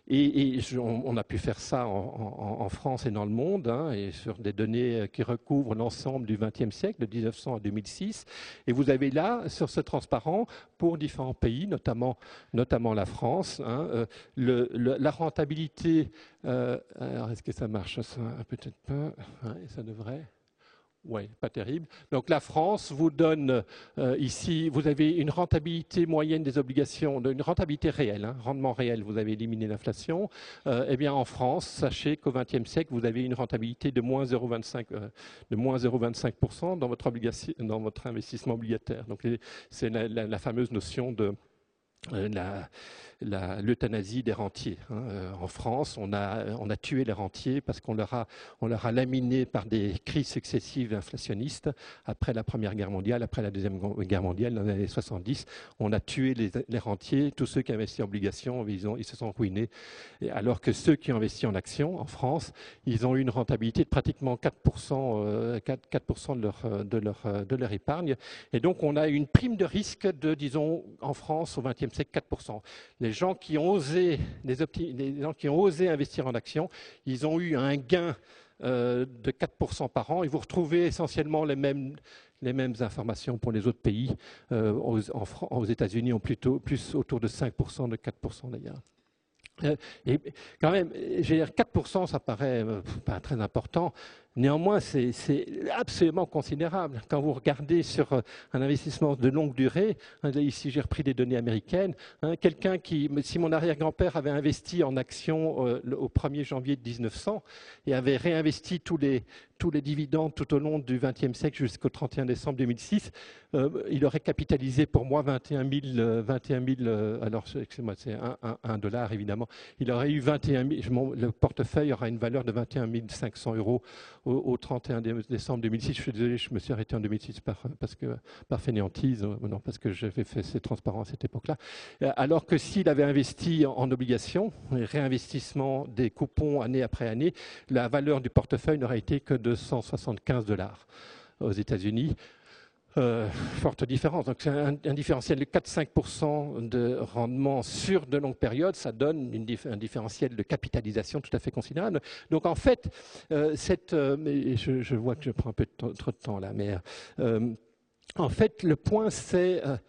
Et, et je, on, on a pu faire ça en, en, en France et dans le monde, hein, et sur des données qui recouvrent l'ensemble du vingtième siècle, de mille neuf cents à deux mille six. Et vous avez là, sur ce transparent, pour différents pays, notamment, notamment la France, hein, euh, le, le, la rentabilité. Euh, alors, est-ce que ça marche? Ça, peut-être pas. Ouais, ça devrait. Oui, pas terrible. Donc la France vous donne euh, ici, vous avez une rentabilité moyenne des obligations, une rentabilité réelle, hein, rendement réel, vous avez éliminé l'inflation. Euh, eh bien en France, sachez qu'au vingtième siècle, vous avez une rentabilité de moins zéro virgule vingt-cinq euh, de moins zéro virgule vingt-cinq pour cent dans votre, obligation, dans votre investissement obligataire. Donc c'est la, la, la fameuse notion de euh, la, la, l'euthanasie des rentiers. Hein. Euh, en France, on a, on a tué les rentiers parce qu'on leur a, on leur a laminé par des crises successives inflationnistes. Après la Première Guerre mondiale, après la Deuxième Guerre mondiale, dans les années soixante-dix, on a tué les, les rentiers. Tous ceux qui investissaient en obligations, ils, ont, ils se sont ruinés. Et alors que ceux qui ont investi en actions, en France, ils ont eu une rentabilité de pratiquement quatre pour cent, euh, quatre, quatre pour cent de, leur, de, leur, de leur épargne. Et donc, on a une prime de risque de, disons, en France, au vingtième siècle, quatre pour cent. Les gens qui ont osé, les, les gens qui ont osé investir en actions, ils ont eu un gain euh, de quatre pour cent par an, et vous retrouvez essentiellement les mêmes, les mêmes informations pour les autres pays. Euh, aux, en, aux États-Unis, on plutôt plus autour de cinq pour cent, de quatre pour cent d'ailleurs. Euh, et quand même, je veux dire, quatre pour cent, ça paraît euh, pas très important. Néanmoins, c'est, c'est absolument considérable. Quand vous regardez sur un investissement de longue durée, hein, ici j'ai repris des données américaines, hein, quelqu'un qui, si mon arrière-grand-père avait investi en actions euh, au premier janvier dix-neuf cents et avait réinvesti tous les, tous les dividendes tout au long du vingtième siècle jusqu'au trente et un décembre deux mille six, euh, il aurait capitalisé pour moi vingt et un mille, vingt et un mille euh, alors excusez-moi, c'est un dollar évidemment, il aurait eu vingt et un mille, le portefeuille aura une valeur de vingt et un mille cinq cents euros au, au trente et un décembre deux mille six. Je suis désolé, je me suis arrêté en deux mille six par, parce que, par fainéantise, non, parce que j'avais fait ces transparents à cette époque-là. Alors que s'il avait investi en, en obligations, réinvestissement des coupons année après année, la valeur du portefeuille n'aurait été que de cent soixante-quinze dollars aux États-Unis. Euh, forte différence. Donc c'est un, un différentiel de quatre à cinq pour cent de rendement sur de longues périodes, ça donne une, un différentiel de capitalisation tout à fait considérable. Donc en fait, euh, cette, euh, mais je, je vois que je prends un peu de temps, trop de temps là, mais euh, en fait le point c'est euh,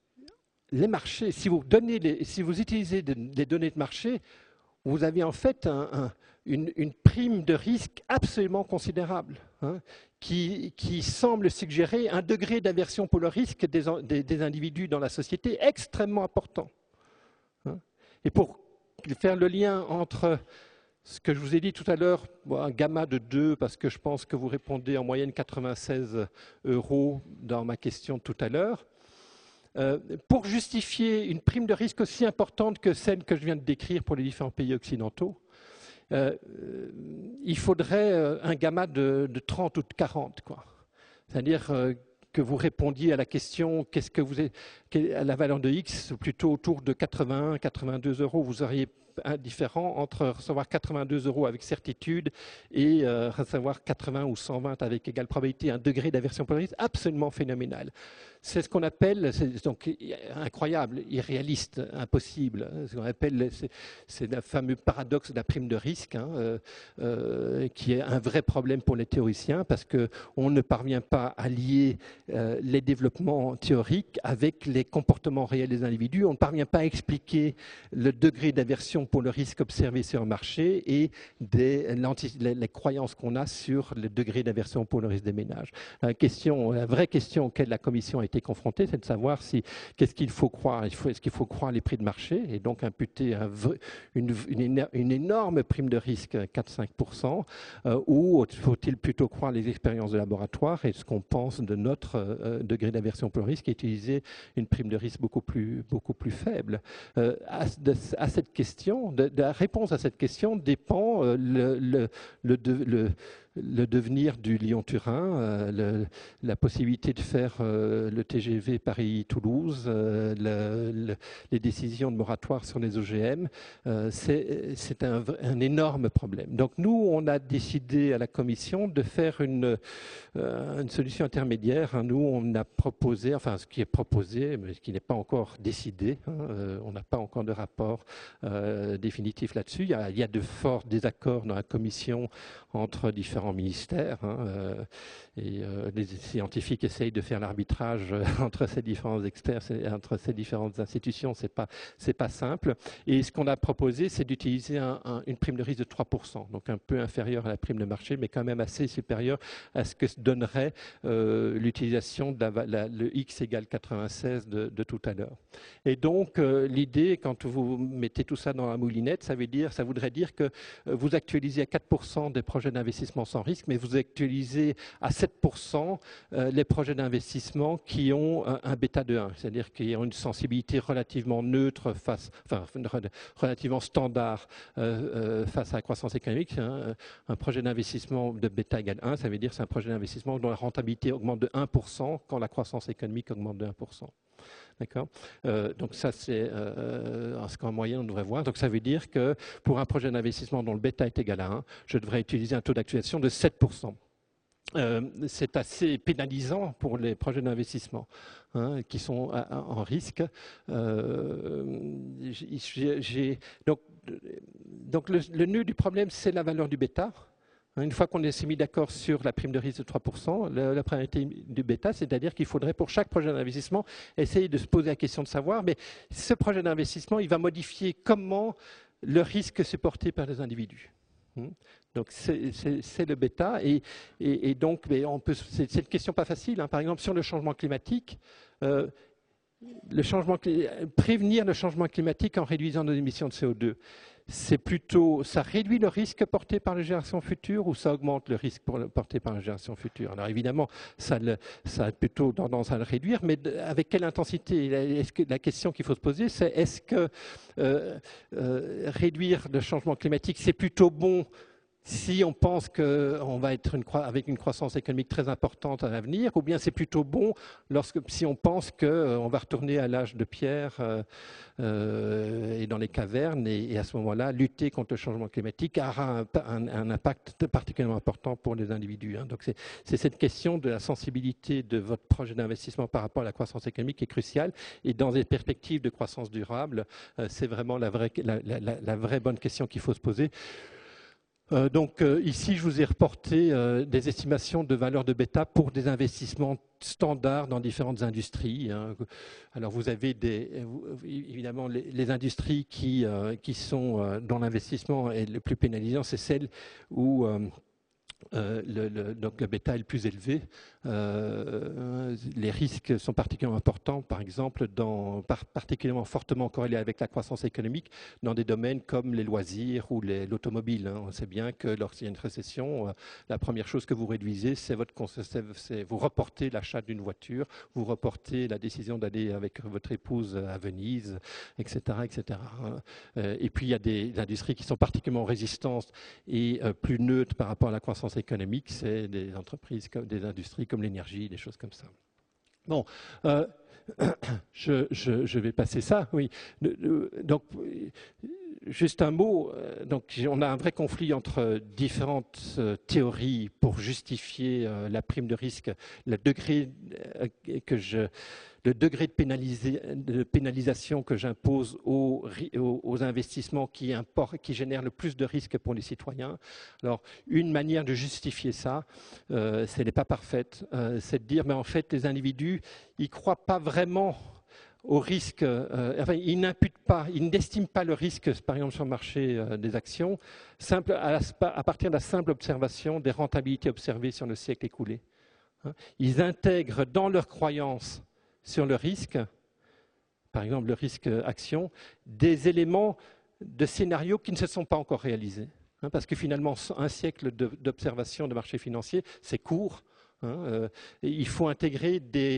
les marchés. Si vous donnez, les, si vous utilisez des de, données de marché, vous avez en fait un, un, une, une prime de risque absolument considérable, hein, qui, qui semble suggérer un degré d'aversion pour le risque des, des, des individus dans la société extrêmement important. Hein. Et pour faire le lien entre ce que je vous ai dit tout à l'heure, un gamma de deux, parce que je pense que vous répondez en moyenne quatre-vingt-seize euros dans ma question tout à l'heure, Euh, pour justifier une prime de risque aussi importante que celle que je viens de décrire pour les différents pays occidentaux, euh, il faudrait euh, un gamma de, de trente ou de quarante, quoi. C'est-à-dire euh, que vous répondiez à la question qu'est-ce que vous êtes, à la valeur de X, plutôt autour de quatre-vingt-un, quatre-vingt-deux euros, vous auriez un différent entre recevoir quatre-vingt-deux euros avec certitude et euh, recevoir quatre-vingts ou cent vingt avec égale probabilité, un degré d'aversion pour le risque absolument phénoménal. C'est ce qu'on appelle, c'est donc incroyable, irréaliste, impossible. Ce qu'on appelle, c'est, c'est le fameux paradoxe de la prime de risque, hein, euh, euh, qui est un vrai problème pour les théoriciens, parce qu'on ne parvient pas à lier euh, les développements théoriques avec les comportements réels des individus. On ne parvient pas à expliquer le degré d'aversion pour le risque observé sur le marché et des, les, les croyances qu'on a sur le degré d'aversion pour le risque des ménages. La, question, la vraie question auquel la Commission a été confrontée, c'est de savoir si, qu'est-ce qu'il faut croire. Il faut, est-ce qu'il faut croire les prix de marché et donc imputer un, une, une, une énorme prime de risque, quatre à cinq pour cent, euh, ou faut-il plutôt croire les expériences de laboratoire et ce qu'on pense de notre euh, degré d'aversion pour le risque et utiliser une prime de risque beaucoup plus, beaucoup plus faible. Euh, à, de, à cette question, de, de la réponse à cette question dépend euh, le, le, le, de, le le devenir du Lyon-Turin, euh, le, la possibilité de faire euh, le T G V Paris-Toulouse, euh, le, le, les décisions de moratoire sur les O G M, euh, c'est un, un énorme problème. Donc nous, on a décidé à la Commission de faire une, euh, une solution intermédiaire. Nous, on a proposé, enfin ce qui est proposé, mais ce qui n'est pas encore décidé, hein, euh, on n'a pas encore de rapport euh, définitif là-dessus. Il y a, il y a de forts désaccords dans la Commission entre différents ministères, hein, euh, et euh, les scientifiques essayent de faire l'arbitrage entre ces différents experts, entre ces différentes institutions, c'est pas c'est pas simple. Et ce qu'on a proposé, c'est d'utiliser un, un, une prime de risque de trois pour cent, donc un peu inférieure à la prime de marché, mais quand même assez supérieure à ce que donnerait euh, l'utilisation de la, la, le X égale quatre-vingt-seize de, de tout à l'heure. Et donc euh, l'idée, quand vous mettez tout ça dans la moulinette, ça veut dire, ça voudrait dire que euh, vous actualisez à quatre pour cent des projets d'investissement sans risque, mais vous actualisez à sept pour cent euh, les projets d'investissement qui ont un, un bêta de un, c'est-à-dire qui ont une sensibilité relativement neutre, face, enfin relativement standard euh, euh, face à la croissance économique. Hein. Un projet d'investissement de bêta égale un, ça veut dire que c'est un projet d'investissement dont la rentabilité augmente de un pour cent quand la croissance économique augmente de un pour cent. D'accord. Euh, donc ça, c'est euh, ce qu'en moyenne on devrait voir. Donc ça veut dire que pour un projet d'investissement dont le bêta est égal à un, je devrais utiliser un taux d'actualisation de sept pour cent. Euh, c'est assez pénalisant pour les projets d'investissement hein, qui sont à, à, en risque. Euh, j'ai, j'ai, donc donc le, le nœud du problème, c'est la valeur du bêta. Une fois qu'on s'est mis d'accord sur la prime de risque de trois pour cent, la, la priorité du bêta, c'est-à-dire qu'il faudrait pour chaque projet d'investissement essayer de se poser la question de savoir, mais ce projet d'investissement, il va modifier comment le risque est supporté par les individus. Donc c'est le bêta et, et, et donc c'est une question pas facile. Hein. Par exemple, sur le changement climatique, euh, le changement, prévenir le changement climatique en réduisant nos émissions de C O deux, c'est plutôt, ça réduit le risque porté par les générations futures ou ça augmente le risque pour le, porté par les générations futures? Alors évidemment, ça, le, ça a plutôt tendance à le réduire, mais de, avec quelle intensité? Est-ce que, la question qu'il faut se poser, c'est est-ce que euh, euh, réduire le changement climatique, c'est plutôt bon si on pense qu'on va être une, avec une croissance économique très importante à l'avenir, ou bien c'est plutôt bon lorsque, si on pense qu'on euh, va retourner à l'âge de pierre euh, euh, et dans les cavernes, et, et à ce moment-là, lutter contre le changement climatique aura un, un, un impact particulièrement important pour les individus. Hein. Donc c'est cette question de la sensibilité de votre projet d'investissement par rapport à la croissance économique qui est cruciale, et dans des perspectives de croissance durable, euh, c'est vraiment la vraie, la, la, la, la vraie bonne question qu'il faut se poser. Euh, donc euh, ici, je vous ai reporté euh, des estimations de valeur de bêta pour des investissements standards dans différentes industries. Hein. Alors vous avez des, évidemment les, les industries qui, euh, qui sont euh, dont l'investissement est le plus pénalisant, c'est celles où euh, Euh, le, le, donc le bêta est le plus élevé. Euh, les risques sont particulièrement importants, par exemple, dans, par, particulièrement fortement corrélés avec la croissance économique dans des domaines comme les loisirs ou l'automobile. Hein. On sait bien que lorsqu'il y a une récession, euh, la première chose que vous réduisez, c'est votre, c'est vous reportez l'achat d'une voiture, vous reportez la décision d'aller avec votre épouse à Venise, et cetera, et cetera. Euh, et puis il y a des industries qui sont particulièrement résistantes et euh, plus neutres par rapport à la croissance économique, c'est des entreprises, comme, des industries comme l'énergie, des choses comme ça. Bon, euh, je, je, je vais passer ça, oui. Donc, juste un mot, donc on a un vrai conflit entre différentes théories pour justifier la prime de risque, le degré que je... le degré de, de pénalisation que j'impose aux, aux, aux investissements qui, import, qui génèrent le plus de risques pour les citoyens. Alors, une manière de justifier ça, euh, ce n'est pas parfaite, euh, c'est de dire, mais en fait, les individus, ils ne croient pas vraiment au risque, euh, enfin, ils n'imputent pas, ils n'estiment pas le risque, par exemple, sur le marché euh, des actions, simple, à, la, à partir de la simple observation des rentabilités observées sur le siècle écoulé. Hein. Ils intègrent dans leurs croyances sur le risque, par exemple le risque action, des éléments de scénarios qui ne se sont pas encore réalisés. Hein, parce que finalement, un siècle d'observation de, de marché financier, c'est court. Hein, euh, il faut intégrer des,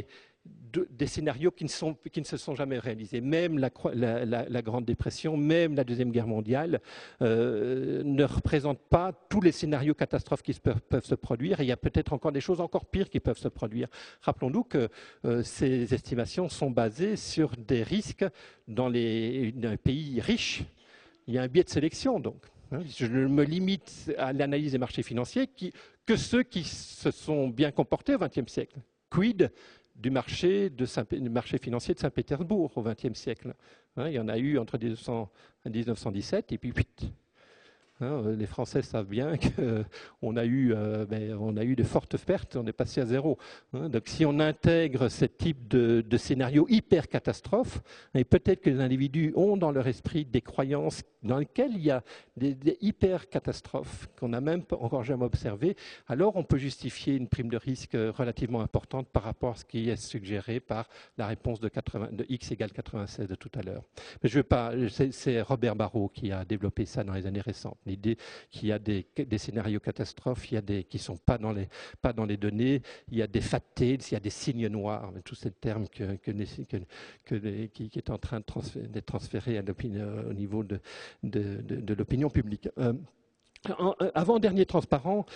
de, des scénarios qui ne, sont, qui ne se sont jamais réalisés. Même la, la, la, la Grande Dépression, même la Deuxième Guerre mondiale euh, ne représentent pas tous les scénarios catastrophes qui peuvent, peuvent se produire. Et il y a peut-être encore des choses encore pires qui peuvent se produire. Rappelons-nous que euh, ces estimations sont basées sur des risques dans les, dans les pays riches. Il y a un biais de sélection, donc. Je ne me limite à l'analyse des marchés financiers qui, que ceux qui se sont bien comportés au vingtième siècle. Quid du marché, de Saint, du marché financier de Saint-Pétersbourg au vingtième siècle. Hein, il y en a eu entre mille neuf cent dix-sept et puis huit. Hein, les Français savent bien qu'on a eu, euh, ben, on a eu de fortes pertes, on est passé à zéro. Hein, donc si on intègre ce type de, de scénario hyper catastrophe, et peut-être que les individus ont dans leur esprit des croyances dans lesquelles il y a des, des hyper catastrophes qu'on n'a même encore jamais observées, alors on peut justifier une prime de risque relativement importante par rapport à ce qui est suggéré par la réponse de, quatre-vingts, de X égale quatre-vingt-seize de tout à l'heure. Mais je veux pas, c'est, c'est Robert Barrault qui a développé ça dans les années récentes. L'idée qu'il y a des, des scénarios catastrophes, il y a des qui ne sont pas dans, les, pas dans les données, il y a des fat tails, il y a des signes noirs, tous ces termes que, que, que, que les, qui, qui est en train de transférer, d'être transférés à au niveau de, de, de, de l'opinion publique. Euh, Avant-dernier transparent,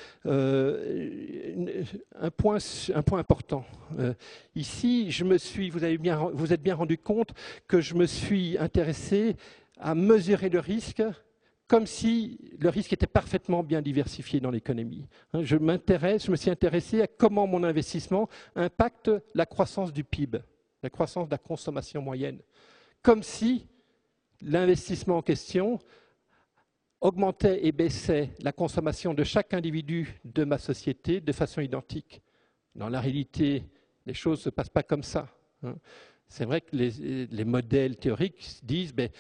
euh, un, point, un point important. Euh, ici, je me suis, vous, avez bien, vous êtes bien rendu compte que je me suis intéressé à mesurer le risque comme si le risque était parfaitement bien diversifié dans l'économie. Je m'intéresse, je me suis intéressé à comment mon investissement impacte la croissance du P I B, la croissance de la consommation moyenne, comme si l'investissement en question augmentait et baissait la consommation de chaque individu de ma société de façon identique. Dans la réalité, les choses ne se passent pas comme ça. C'est vrai que les, les modèles théoriques disent ben,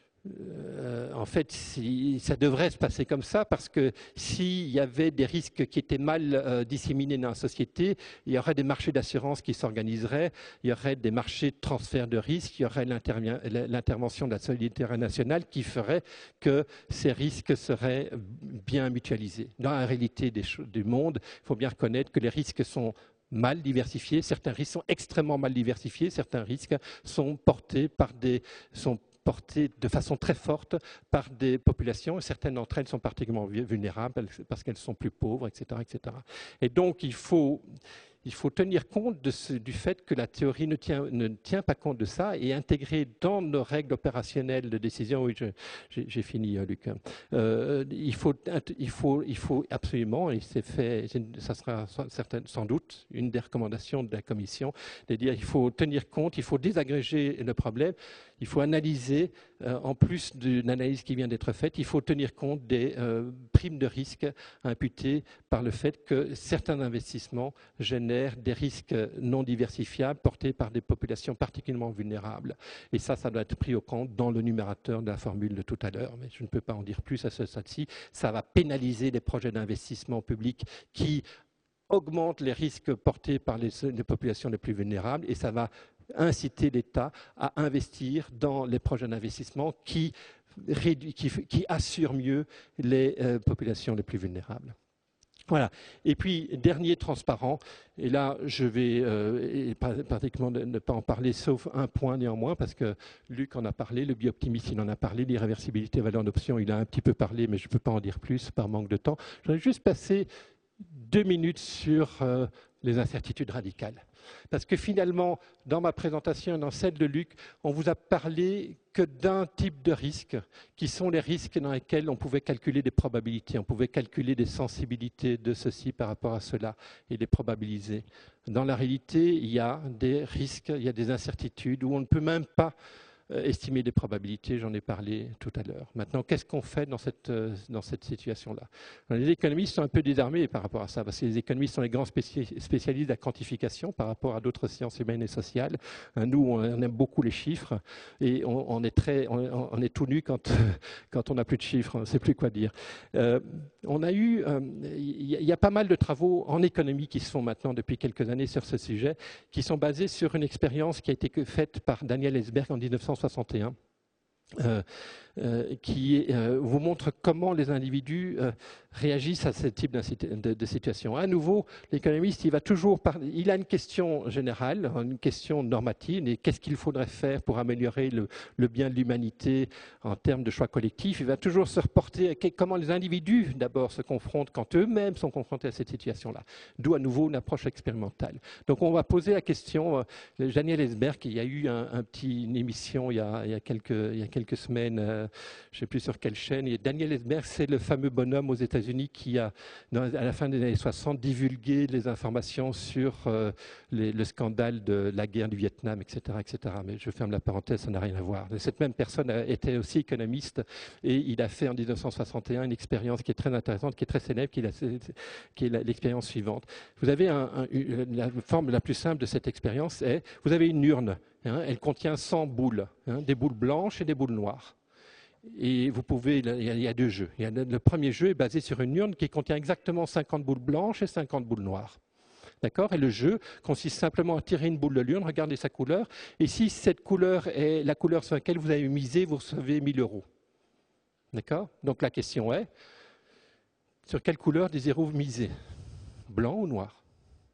Euh, en fait, si, ça devrait se passer comme ça parce que s'il y avait des risques qui étaient mal euh, disséminés dans la société, il y aurait des marchés d'assurance qui s'organiseraient, il y aurait des marchés de transfert de risques, il y aurait l'intervention de la solidarité nationale qui ferait que ces risques seraient bien mutualisés. Dans la réalité des du monde, il faut bien reconnaître que les risques sont mal diversifiés, certains risques sont extrêmement mal diversifiés, certains risques sont portés par des... Sont portées de façon très forte par des populations, et certaines d'entre elles sont particulièrement vulnérables parce qu'elles sont plus pauvres, et cetera, et cetera. Et donc, il faut, il faut tenir compte de ce, du fait que la théorie ne tient, ne tient pas compte de ça et intégrer dans nos règles opérationnelles de décision, oui, j'ai fini, Luc, euh, il, faut, il, faut, il faut absolument, et c'est fait, ça sera certain, sans doute une des recommandations de la Commission, de dire qu'il faut tenir compte, il faut désagréger le problème, il faut analyser, euh, en plus d'une analyse qui vient d'être faite, il faut tenir compte des euh, primes de risque imputées par le fait que certains investissements génèrent des risques non diversifiables portés par des populations particulièrement vulnérables. Et ça, ça doit être pris au compte dans le numérateur de la formule de tout à l'heure. Mais je ne peux pas en dire plus à ce stade-ci. Ça va pénaliser les projets d'investissement public qui augmentent les risques portés par les, les populations les plus vulnérables et ça va inciter l'État à investir dans les projets d'investissement qui, qui, qui assurent mieux les euh, populations les plus vulnérables. Voilà. Et puis, dernier transparent, et là, je vais euh, pratiquement ne pas en parler, sauf un point néanmoins, parce que Luc en a parlé, le biooptimisme, il en a parlé, l'irréversibilité valeur d'option, il a un petit peu parlé, mais je ne peux pas en dire plus par manque de temps. Je voudrais juste passer deux minutes sur euh, les incertitudes radicales. Parce que finalement, dans ma présentation et dans celle de Luc, on vous a parlé que d'un type de risque, qui sont les risques dans lesquels on pouvait calculer des probabilités, on pouvait calculer des sensibilités de ceci par rapport à cela et les probabiliser. Dans la réalité, il y a des risques, il y a des incertitudes où on ne peut même pas estimer des probabilités, j'en ai parlé tout à l'heure. Maintenant, qu'est-ce qu'on fait dans cette, dans cette situation-là? Les économistes sont un peu désarmés par rapport à ça, parce que les économistes sont les grands spécialistes de la quantification par rapport à d'autres sciences humaines et sociales. Nous, on aime beaucoup les chiffres, et on, on est, très, on, on est tout nu quand, quand on n'a plus de chiffres, on ne sait plus quoi dire. Euh, on a eu, euh, il y a pas mal de travaux en économie qui se font maintenant depuis quelques années sur ce sujet, qui sont basés sur une expérience qui a été faite par Daniel Ellsberg en mille neuf cent soixante et un. Euh, euh, qui euh, vous montre comment les individus euh, réagissent à ce type de, de situation. À nouveau, l'économiste, il va toujours parler, il a une question générale, une question normative, et qu'est-ce qu'il faudrait faire pour améliorer le, le bien de l'humanité en termes de choix collectifs. Il va toujours se reporter à comment les individus, d'abord, se confrontent quand eux-mêmes sont confrontés à cette situation-là. D'où, à nouveau, une approche expérimentale. Donc, on va poser la question, euh, Daniel Ellsberg, il y a eu un, un petit, une émission il y a, il y a, quelques, il y a quelques semaines, euh, je ne sais plus sur quelle chaîne, et Daniel Ellsberg, c'est le fameux bonhomme aux États-Unis qui a, dans, à la fin des années soixante, divulgué les informations sur euh, les, le scandale de la guerre du Vietnam, et cetera, et cetera. Mais je ferme la parenthèse, ça n'a rien à voir. Cette même personne était aussi économiste et il a fait en mille neuf cent soixante et un une expérience qui est très intéressante, qui est très célèbre, qui est, la, qui est l'expérience suivante. Vous avez un, un, la forme la plus simple de cette expérience est, vous avez une urne, hein, elle contient cent boules, hein, des boules blanches et des boules noires. Et vous pouvez, il y a deux jeux. Il y a le, le premier jeu est basé sur une urne qui contient exactement cinquante boules blanches et cinquante boules noires. D'accord ? Et le jeu consiste simplement à tirer une boule de l'urne, regarder sa couleur, et si cette couleur est la couleur sur laquelle vous avez misé, vous recevez mille euros. D'accord ? Donc la question est, sur quelle couleur désirez-vous miser ? Blanc ou noir ? D'accord ?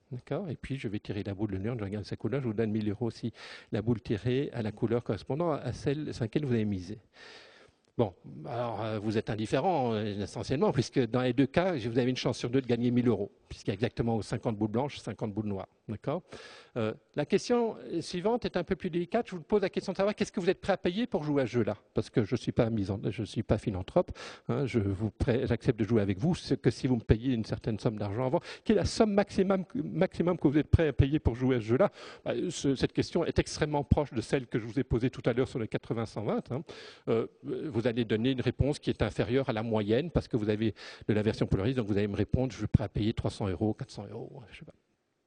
Et puis je vais tirer la boule de l'urne, je regarde sa couleur, je vous donne mille euros si la boule tirée à la couleur correspondant à celle sur laquelle vous avez misé. Bon, alors vous êtes indifférent euh, essentiellement, puisque dans les deux cas, vous avez une chance sur deux de gagner mille euros, puisqu'il y a exactement cinquante boules blanches, cinquante boules noires. D'accord ? euh, La question suivante est un peu plus délicate. Je vous pose la question de savoir qu'est-ce que vous êtes prêt à payer pour jouer à ce jeu-là ? Parce que je ne suis pas misant, je suis pas philanthrope, hein, je vous prêt, j'accepte de jouer avec vous, c'est que si vous me payez une certaine somme d'argent avant. Quelle est la somme maximum, maximum que vous êtes prêt à payer pour jouer à ce jeu-là ? bah, ce, Cette question est extrêmement proche de celle que je vous ai posée tout à l'heure sur le quatre-vingts cent vingt. Hein. Euh, vous allez donner une réponse qui est inférieure à la moyenne parce que vous avez de la version polarisée, donc vous allez me répondre, je suis prêt à payer trois cents euros, quatre cents euros, je sais pas.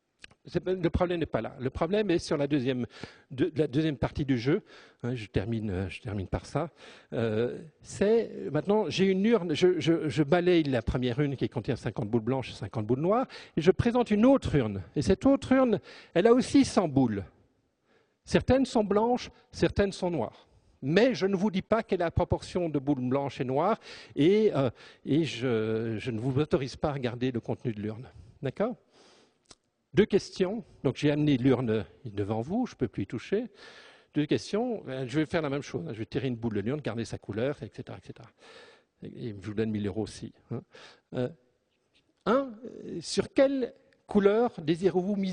Le problème n'est pas là. Le problème est sur la deuxième, de, la deuxième partie du jeu. Hein, je, termine, je termine par ça. Euh, c'est maintenant, j'ai une urne, je, je, je balaye la première urne qui contient cinquante boules blanches et cinquante boules noires, et je présente une autre urne. Et cette autre urne, elle a aussi cent boules. Certaines sont blanches, certaines sont noires. Mais je ne vous dis pas quelle est la proportion de boules blanches et noires, et, euh, et je, je ne vous autorise pas à regarder le contenu de l'urne. D'accord ? Deux questions. Donc j'ai amené l'urne devant vous, je ne peux plus y toucher. Deux questions. Je vais faire la même chose. Je vais tirer une boule de l'urne, garder sa couleur, et cetera, et cetera. Et je vous donne mille euros aussi. Hein. Euh, un, sur quelle couleur désirez-vous miser ?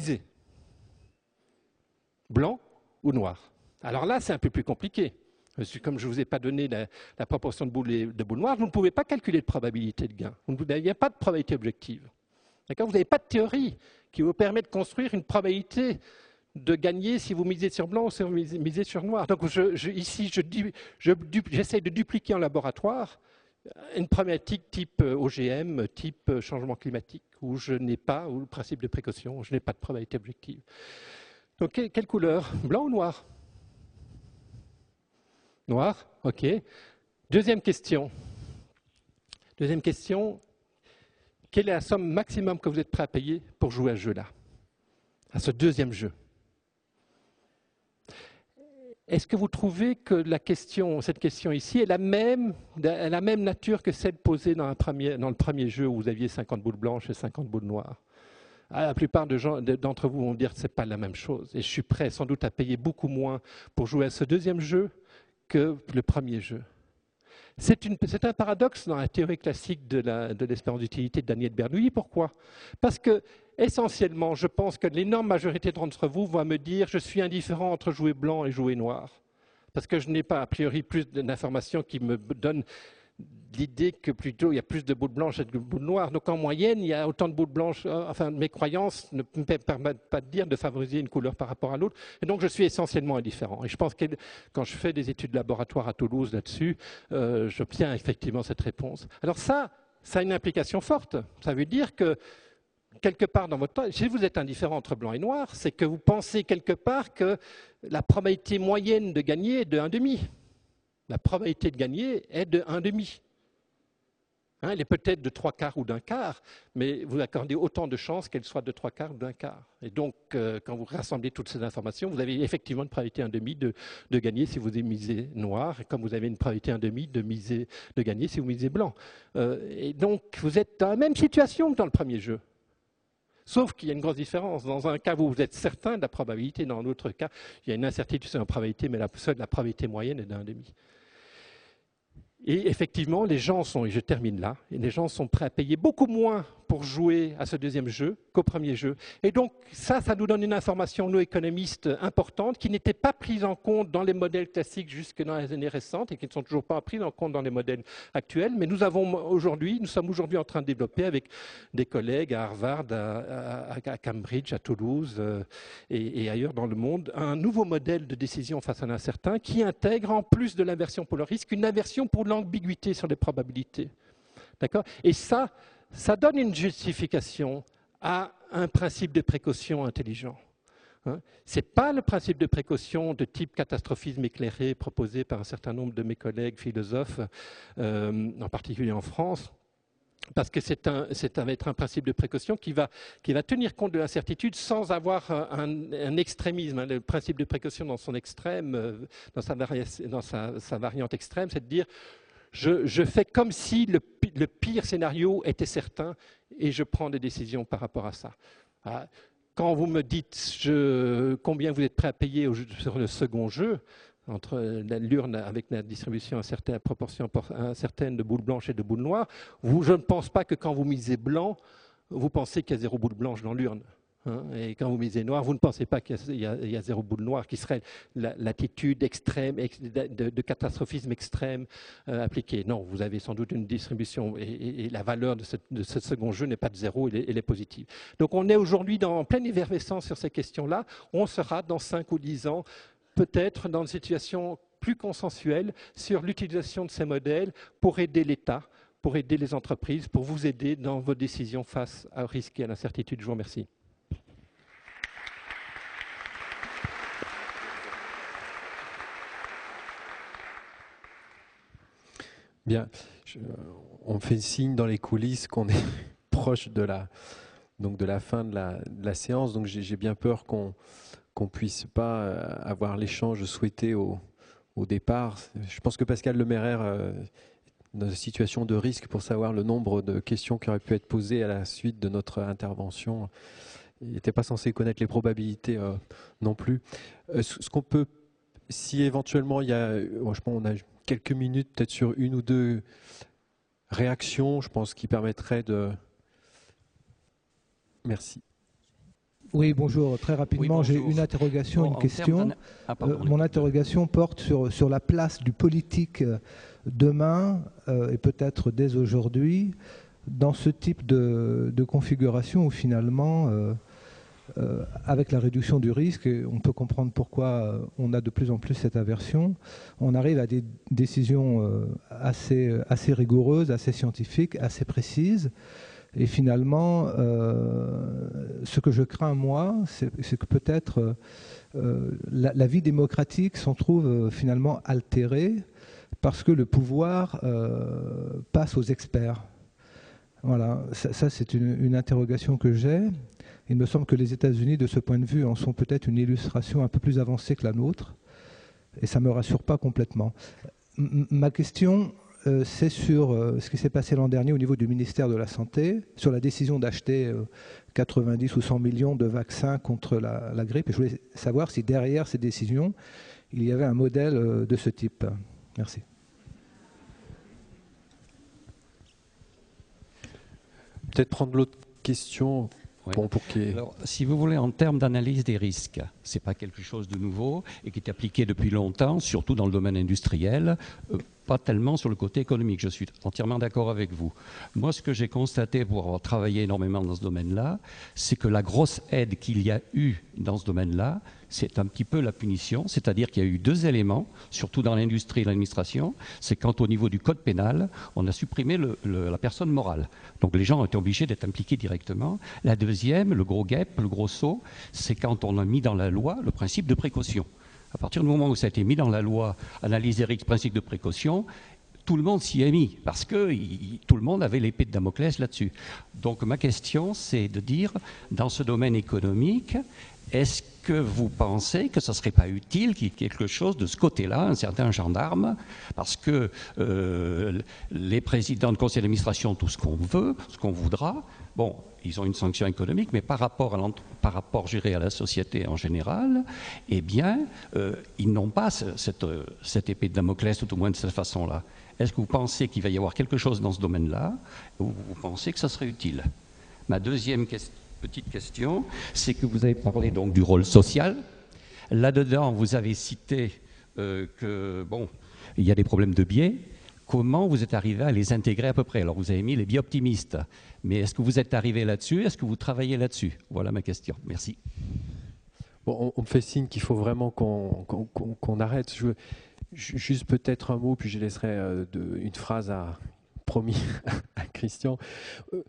Blanc ou noir ? Alors là, c'est un peu plus compliqué. Comme je ne vous ai pas donné la, la proportion de boules, de boules noires, vous ne pouvez pas calculer de probabilité de gain. Vous n'avez pas de probabilité objective. Vous n'avez pas de théorie qui vous permet de construire une probabilité de gagner si vous misez sur blanc ou si vous misez sur noir. Donc je, je, ici, je, je, j'essaie de dupliquer en laboratoire une problématique type O G M, type changement climatique, où je n'ai pas, ou le principe de précaution, je n'ai pas de probabilité objective. Donc quelle couleur ? Blanc ou noir ? Noir, ok. Deuxième question. Deuxième question. Quelle est la somme maximum que vous êtes prêt à payer pour jouer à ce jeu-là, à ce deuxième jeu ? Est-ce que vous trouvez que la question, cette question ici est la même, la même nature que celle posée dans, un premier, dans le premier jeu où vous aviez cinquante boules blanches et cinquante boules noires ? La plupart de gens, d'entre vous vont dire que ce n'est pas la même chose. Et je suis prêt sans doute à payer beaucoup moins pour jouer à ce deuxième jeu que le premier jeu. C'est, une, c'est un paradoxe dans la théorie classique de, la, de l'espérance d'utilité de Daniel Bernoulli. Pourquoi ? Parce que, essentiellement, je pense que l'énorme majorité d'entre vous va me dire « je suis indifférent entre jouer blanc et jouer noir ». Parce que je n'ai pas, a priori, plus d'informations qui me donnent l'idée que plutôt il y a plus de boules blanches et de boules noires. Donc en moyenne, il y a autant de boules blanches. Enfin, mes croyances ne me permettent pas de dire de favoriser une couleur par rapport à l'autre. Et donc je suis essentiellement indifférent. Et je pense que quand je fais des études de laboratoire à Toulouse là-dessus, euh, j'obtiens effectivement cette réponse. Alors ça, ça a une implication forte. Ça veut dire que quelque part dans votre temps, si vous êtes indifférent entre blanc et noir, c'est que vous pensez quelque part que la probabilité moyenne de gagner est de un virgule cinq. La probabilité de gagner est de un virgule cinq. Hein, elle est peut-être de trois quarts ou d'un quart, mais vous accordez autant de chances qu'elle soit de trois quarts ou d'un quart. Et donc, euh, quand vous rassemblez toutes ces informations, vous avez effectivement une probabilité un demi de, de gagner si vous misez noir, et comme vous avez une probabilité un demi de, miser, de gagner si vous misez blanc. Euh, et donc, vous êtes dans la même situation que dans le premier jeu. Sauf qu'il y a une grosse différence. Dans un cas, vous, vous êtes certain de la probabilité. Dans l'autre cas, il y a une incertitude sur la probabilité, mais la, seule, la probabilité moyenne est d'un demi. Et effectivement, les gens sont, et je termine là, et les gens sont prêts à payer beaucoup moins pour jouer à ce deuxième jeu qu'au premier jeu. Et donc ça, ça nous donne une information, nous économistes, importante, qui n'était pas prise en compte dans les modèles classiques jusque dans les années récentes et qui ne sont toujours pas prises en compte dans les modèles actuels. Mais nous avons aujourd'hui, nous sommes aujourd'hui en train de développer avec des collègues à Harvard, à, à, à Cambridge, à Toulouse euh, et, et ailleurs dans le monde, un nouveau modèle de décision face à l'incertain qui intègre en plus de l'inversion pour le risque, une inversion pour l'ambiguïté sur les probabilités. D'accord ? Et ça, ça donne une justification à un principe de précaution intelligent. Hein ? Ce n'est pas le principe de précaution de type catastrophisme éclairé proposé par un certain nombre de mes collègues philosophes, euh, en particulier en France, parce que c'est un, c'est un, être un principe de précaution qui va, qui va tenir compte de l'incertitude sans avoir un, un extrémisme. Hein. Le principe de précaution dans son extrême, dans sa, vari- dans sa, sa variante extrême, c'est de dire je, je fais comme si le, le pire scénario était certain et je prends des décisions par rapport à ça. Quand vous me dites je, combien vous êtes prêt à payer au, sur le second jeu, entre l'urne avec la distribution à certaines proportions certaines de boules blanches et de boules noires, vous, je ne pense pas que quand vous misez blanc, vous pensez qu'il y a zéro boule blanche dans l'urne. Hein, et quand vous misez noir, vous ne pensez pas qu'il y a, il y a zéro boule noire, qui serait l'attitude extrême, ex, de, de catastrophisme extrême euh, appliquée. Non, vous avez sans doute une distribution, et, et, et la valeur de ce, de ce second jeu n'est pas de zéro, elle est, elle est positive. Donc on est aujourd'hui en pleine effervescence sur ces questions-là. On sera dans cinq ou dix ans peut-être dans une situation plus consensuelle sur l'utilisation de ces modèles pour aider l'État, pour aider les entreprises, pour vous aider dans vos décisions face au risque et à l'incertitude. Je vous remercie. Bien, je, on fait signe dans les coulisses qu'on est proche de la, donc de la fin de la, de la séance, donc j'ai bien peur qu'on qu'on ne puisse pas avoir l'échange souhaité au, au départ. Je pense que Pascal Lemerrer euh, est dans une situation de risque pour savoir le nombre de questions qui auraient pu être posées à la suite de notre intervention. Il n'était pas censé connaître les probabilités euh, non plus. Euh, ce qu'on peut, si éventuellement il y a, bon, je pense on a quelques minutes peut-être sur une ou deux réactions, je pense qui permettraient de... Merci. Oui, bonjour. Très rapidement, oui, j'ai une interrogation, bon, une question. Ah, pardon, euh, mon interrogation porte sur, sur la place du politique demain euh, et peut-être dès aujourd'hui dans ce type de, de configuration où finalement, euh, euh, avec la réduction du risque, et on peut comprendre pourquoi on a de plus en plus cette aversion, on arrive à des décisions euh, assez, assez rigoureuses, assez scientifiques, assez précises. Et finalement, euh, ce que je crains, moi, c'est que peut-être euh, la, la vie démocratique s'en trouve euh, finalement altérée parce que le pouvoir euh, passe aux experts. Voilà, ça, ça c'est une, une interrogation que j'ai. Il me semble que les États-Unis, de ce point de vue, en sont peut-être une illustration un peu plus avancée que la nôtre. Et ça ne me rassure pas complètement. M- ma question... Euh, c'est sur euh, ce qui s'est passé l'an dernier au niveau du ministère de la Santé, sur la décision d'acheter euh, quatre-vingt-dix ou cent millions de vaccins contre la, la grippe. Et je voulais savoir si derrière ces décisions, il y avait un modèle euh, de ce type. Merci. Peut-être prendre l'autre question. Oui. Bon, pour qu'il y ait... Alors, si vous voulez, en termes d'analyse des risques, ce n'est pas quelque chose de nouveau et qui est appliqué depuis longtemps, surtout dans le domaine industriel, euh, pas tellement sur le côté économique. Je suis entièrement d'accord avec vous. Moi, ce que j'ai constaté pour avoir travaillé énormément dans ce domaine-là, c'est que la grosse aide qu'il y a eu dans ce domaine-là, c'est un petit peu la punition, c'est-à-dire qu'il y a eu deux éléments, surtout dans l'industrie et l'administration, c'est quand au niveau du code pénal, on a supprimé le, le, la personne morale. Donc les gens ont été obligés d'être impliqués directement. La deuxième, le gros guêpe, le gros saut, c'est quand on a mis dans la loi le principe de précaution. À partir du moment où ça a été mis dans la loi, analyse des risques, principe de précaution, tout le monde s'y est mis, parce que il, tout le monde avait l'épée de Damoclès là-dessus. Donc ma question, c'est de dire, dans ce domaine économique, est-ce que vous pensez que ce ne serait pas utile qu'il y ait quelque chose de ce côté-là, un certain gendarme, parce que euh, les présidents de conseil d'administration, tout ce qu'on veut, ce qu'on voudra, bon, ils ont une sanction économique, mais par rapport à, par rapport, je dirais, à la société en général, eh bien, euh, ils n'ont pas ce, cette, cette épée de Damoclès, tout au moins de cette façon-là. Est-ce que vous pensez qu'il va y avoir quelque chose dans ce domaine-là, ou vous pensez que ça serait utile? Ma deuxième question, petite question, c'est que vous avez parlé donc du rôle social. Là-dedans, vous avez cité euh, que, bon, il y a des problèmes de biais. Comment vous êtes arrivé à les intégrer à peu près? Alors, vous avez mis les biais optimistes, mais est-ce que vous êtes arrivé là-dessus? Est-ce que vous travaillez là-dessus? Voilà ma question. Merci. Bon, on, on me fait signe qu'il faut vraiment qu'on qu'on, qu'on, qu'on arrête. Je veux, juste peut-être un mot, puis je laisserai euh, de, une phrase à, promis à Christian. Euh,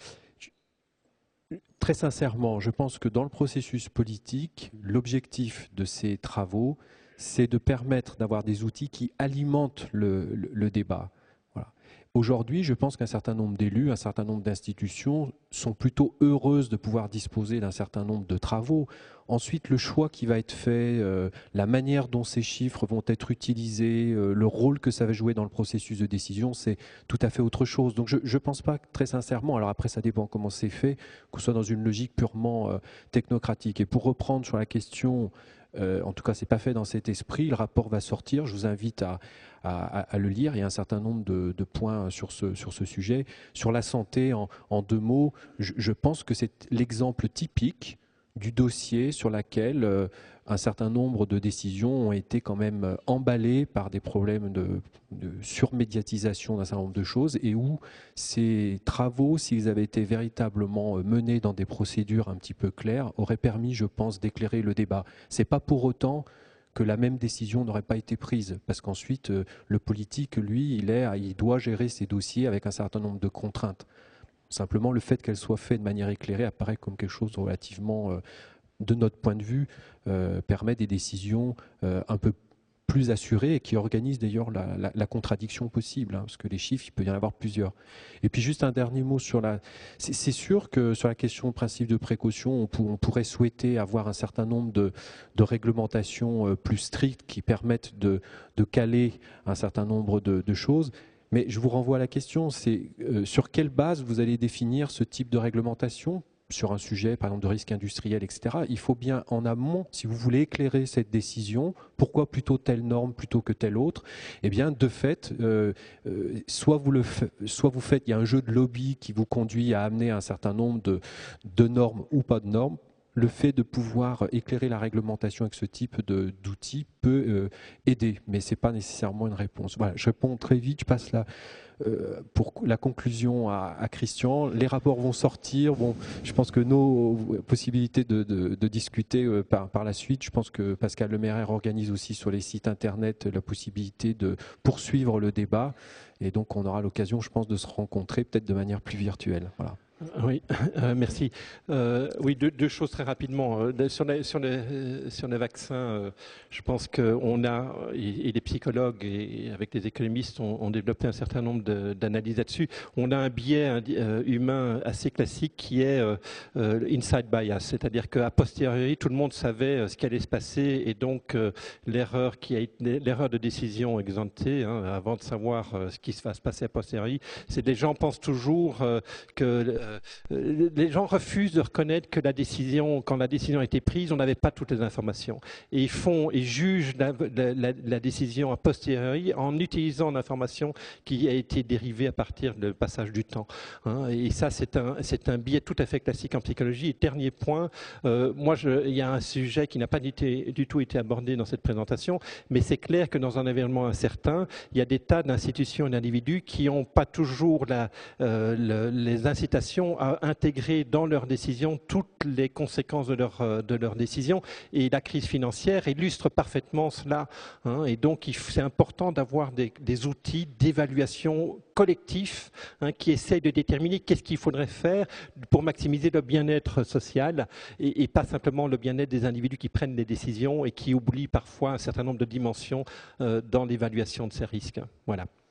Très sincèrement, je pense que dans le processus politique, l'objectif de ces travaux, c'est de permettre d'avoir des outils qui alimentent le, le, le débat. Voilà. Aujourd'hui, je pense qu'un certain nombre d'élus, un certain nombre d'institutions sont plutôt heureuses de pouvoir disposer d'un certain nombre de travaux. Ensuite, le choix qui va être fait, euh, la manière dont ces chiffres vont être utilisés, euh, le rôle que ça va jouer dans le processus de décision, c'est tout à fait autre chose. Donc je ne pense pas très sincèrement, alors après ça dépend comment c'est fait, qu'on soit dans une logique purement euh, technocratique. Et pour reprendre sur la question, euh, en tout cas c'est pas fait dans cet esprit, le rapport va sortir, je vous invite à, à, à le lire, il y a un certain nombre de, de points sur ce, sur ce sujet. Sur la santé, en, en deux mots, je, je pense que c'est l'exemple typique du dossier sur lequel euh, un certain nombre de décisions ont été quand même euh, emballées par des problèmes de, de surmédiatisation d'un certain nombre de choses et où ces travaux, s'ils avaient été véritablement menés dans des procédures un petit peu claires, auraient permis, je pense, d'éclairer le débat. C'est pas pour autant que la même décision n'aurait pas été prise, parce qu'ensuite, euh, le politique, lui, il, est, il doit gérer ses dossiers avec un certain nombre de contraintes. Simplement, le fait qu'elle soit faite de manière éclairée apparaît comme quelque chose de relativement, euh, de notre point de vue, euh, permet des décisions euh, un peu plus assurées et qui organisent d'ailleurs la, la, la contradiction possible, hein, parce que les chiffres, il peut y en avoir plusieurs. Et puis juste un dernier mot sur la... C'est, c'est sûr que sur la question du principe de précaution, on, pour, on pourrait souhaiter avoir un certain nombre de, de réglementations euh, plus strictes qui permettent de, de caler un certain nombre de, de choses. Mais je vous renvoie à la question, c'est euh, sur quelle base vous allez définir ce type de réglementation sur un sujet, par exemple, de risque industriel, et cetera. Il faut bien en amont, si vous voulez éclairer cette décision, pourquoi plutôt telle norme plutôt que telle autre? Eh bien, de fait, euh, euh, soit, vous le fa- soit vous faites, il y a un jeu de lobby qui vous conduit à amener un certain nombre de, de normes ou pas de normes. Le fait de pouvoir éclairer la réglementation avec ce type de, d'outils peut euh, aider, mais ce n'est pas nécessairement une réponse. Voilà, je réponds très vite, je passe là euh, pour la conclusion à, à Christian. Les rapports vont sortir. Bon, je pense que nos possibilités de, de, de discuter euh, par, par la suite, je pense que Pascal Lemaire organise aussi sur les sites internet la possibilité de poursuivre le débat, et donc on aura l'occasion, je pense, de se rencontrer peut-être de manière plus virtuelle. Voilà. Oui, euh, merci. Euh, oui, deux, deux choses très rapidement. Euh, sur, les, sur, les, sur les vaccins, euh, je pense qu'on a, et, et les psychologues et avec les économistes ont, ont développé un certain nombre de, d'analyses là-dessus. On a un biais euh, humain assez classique qui est euh, euh, inside bias, c'est-à-dire qu'à posteriori, tout le monde savait ce qui allait se passer et donc euh, l'erreur qui a été, l'erreur de décision exemptée, hein, avant de savoir euh, ce qui va se passer à posteriori, c'est que les gens pensent toujours euh, que Euh, les gens refusent de reconnaître que la décision, quand la décision a été prise, on n'avait pas toutes les informations. Et ils font, ils jugent la, la, la décision a posteriori en utilisant l'information qui a été dérivée à partir du passage du temps. Hein. Et ça, c'est un, c'est un biais tout à fait classique en psychologie. Et dernier point, euh, moi, je, il y a un sujet qui n'a pas du, du tout été abordé dans cette présentation, mais c'est clair que dans un environnement incertain, il y a des tas d'institutions et d'individus qui n'ont pas toujours la, euh, le, les incitations à intégrer dans leurs décisions toutes les conséquences de leurs de leurs décisions. Et la crise financière illustre parfaitement cela. Hein, et donc, c'est important d'avoir des, des outils d'évaluation collectifs hein, qui essayent de déterminer qu'est-ce qu'il faudrait faire pour maximiser le bien-être social et, et pas simplement le bien-être des individus qui prennent les décisions et qui oublient parfois un certain nombre de dimensions euh, dans l'évaluation de ces risques. Voilà.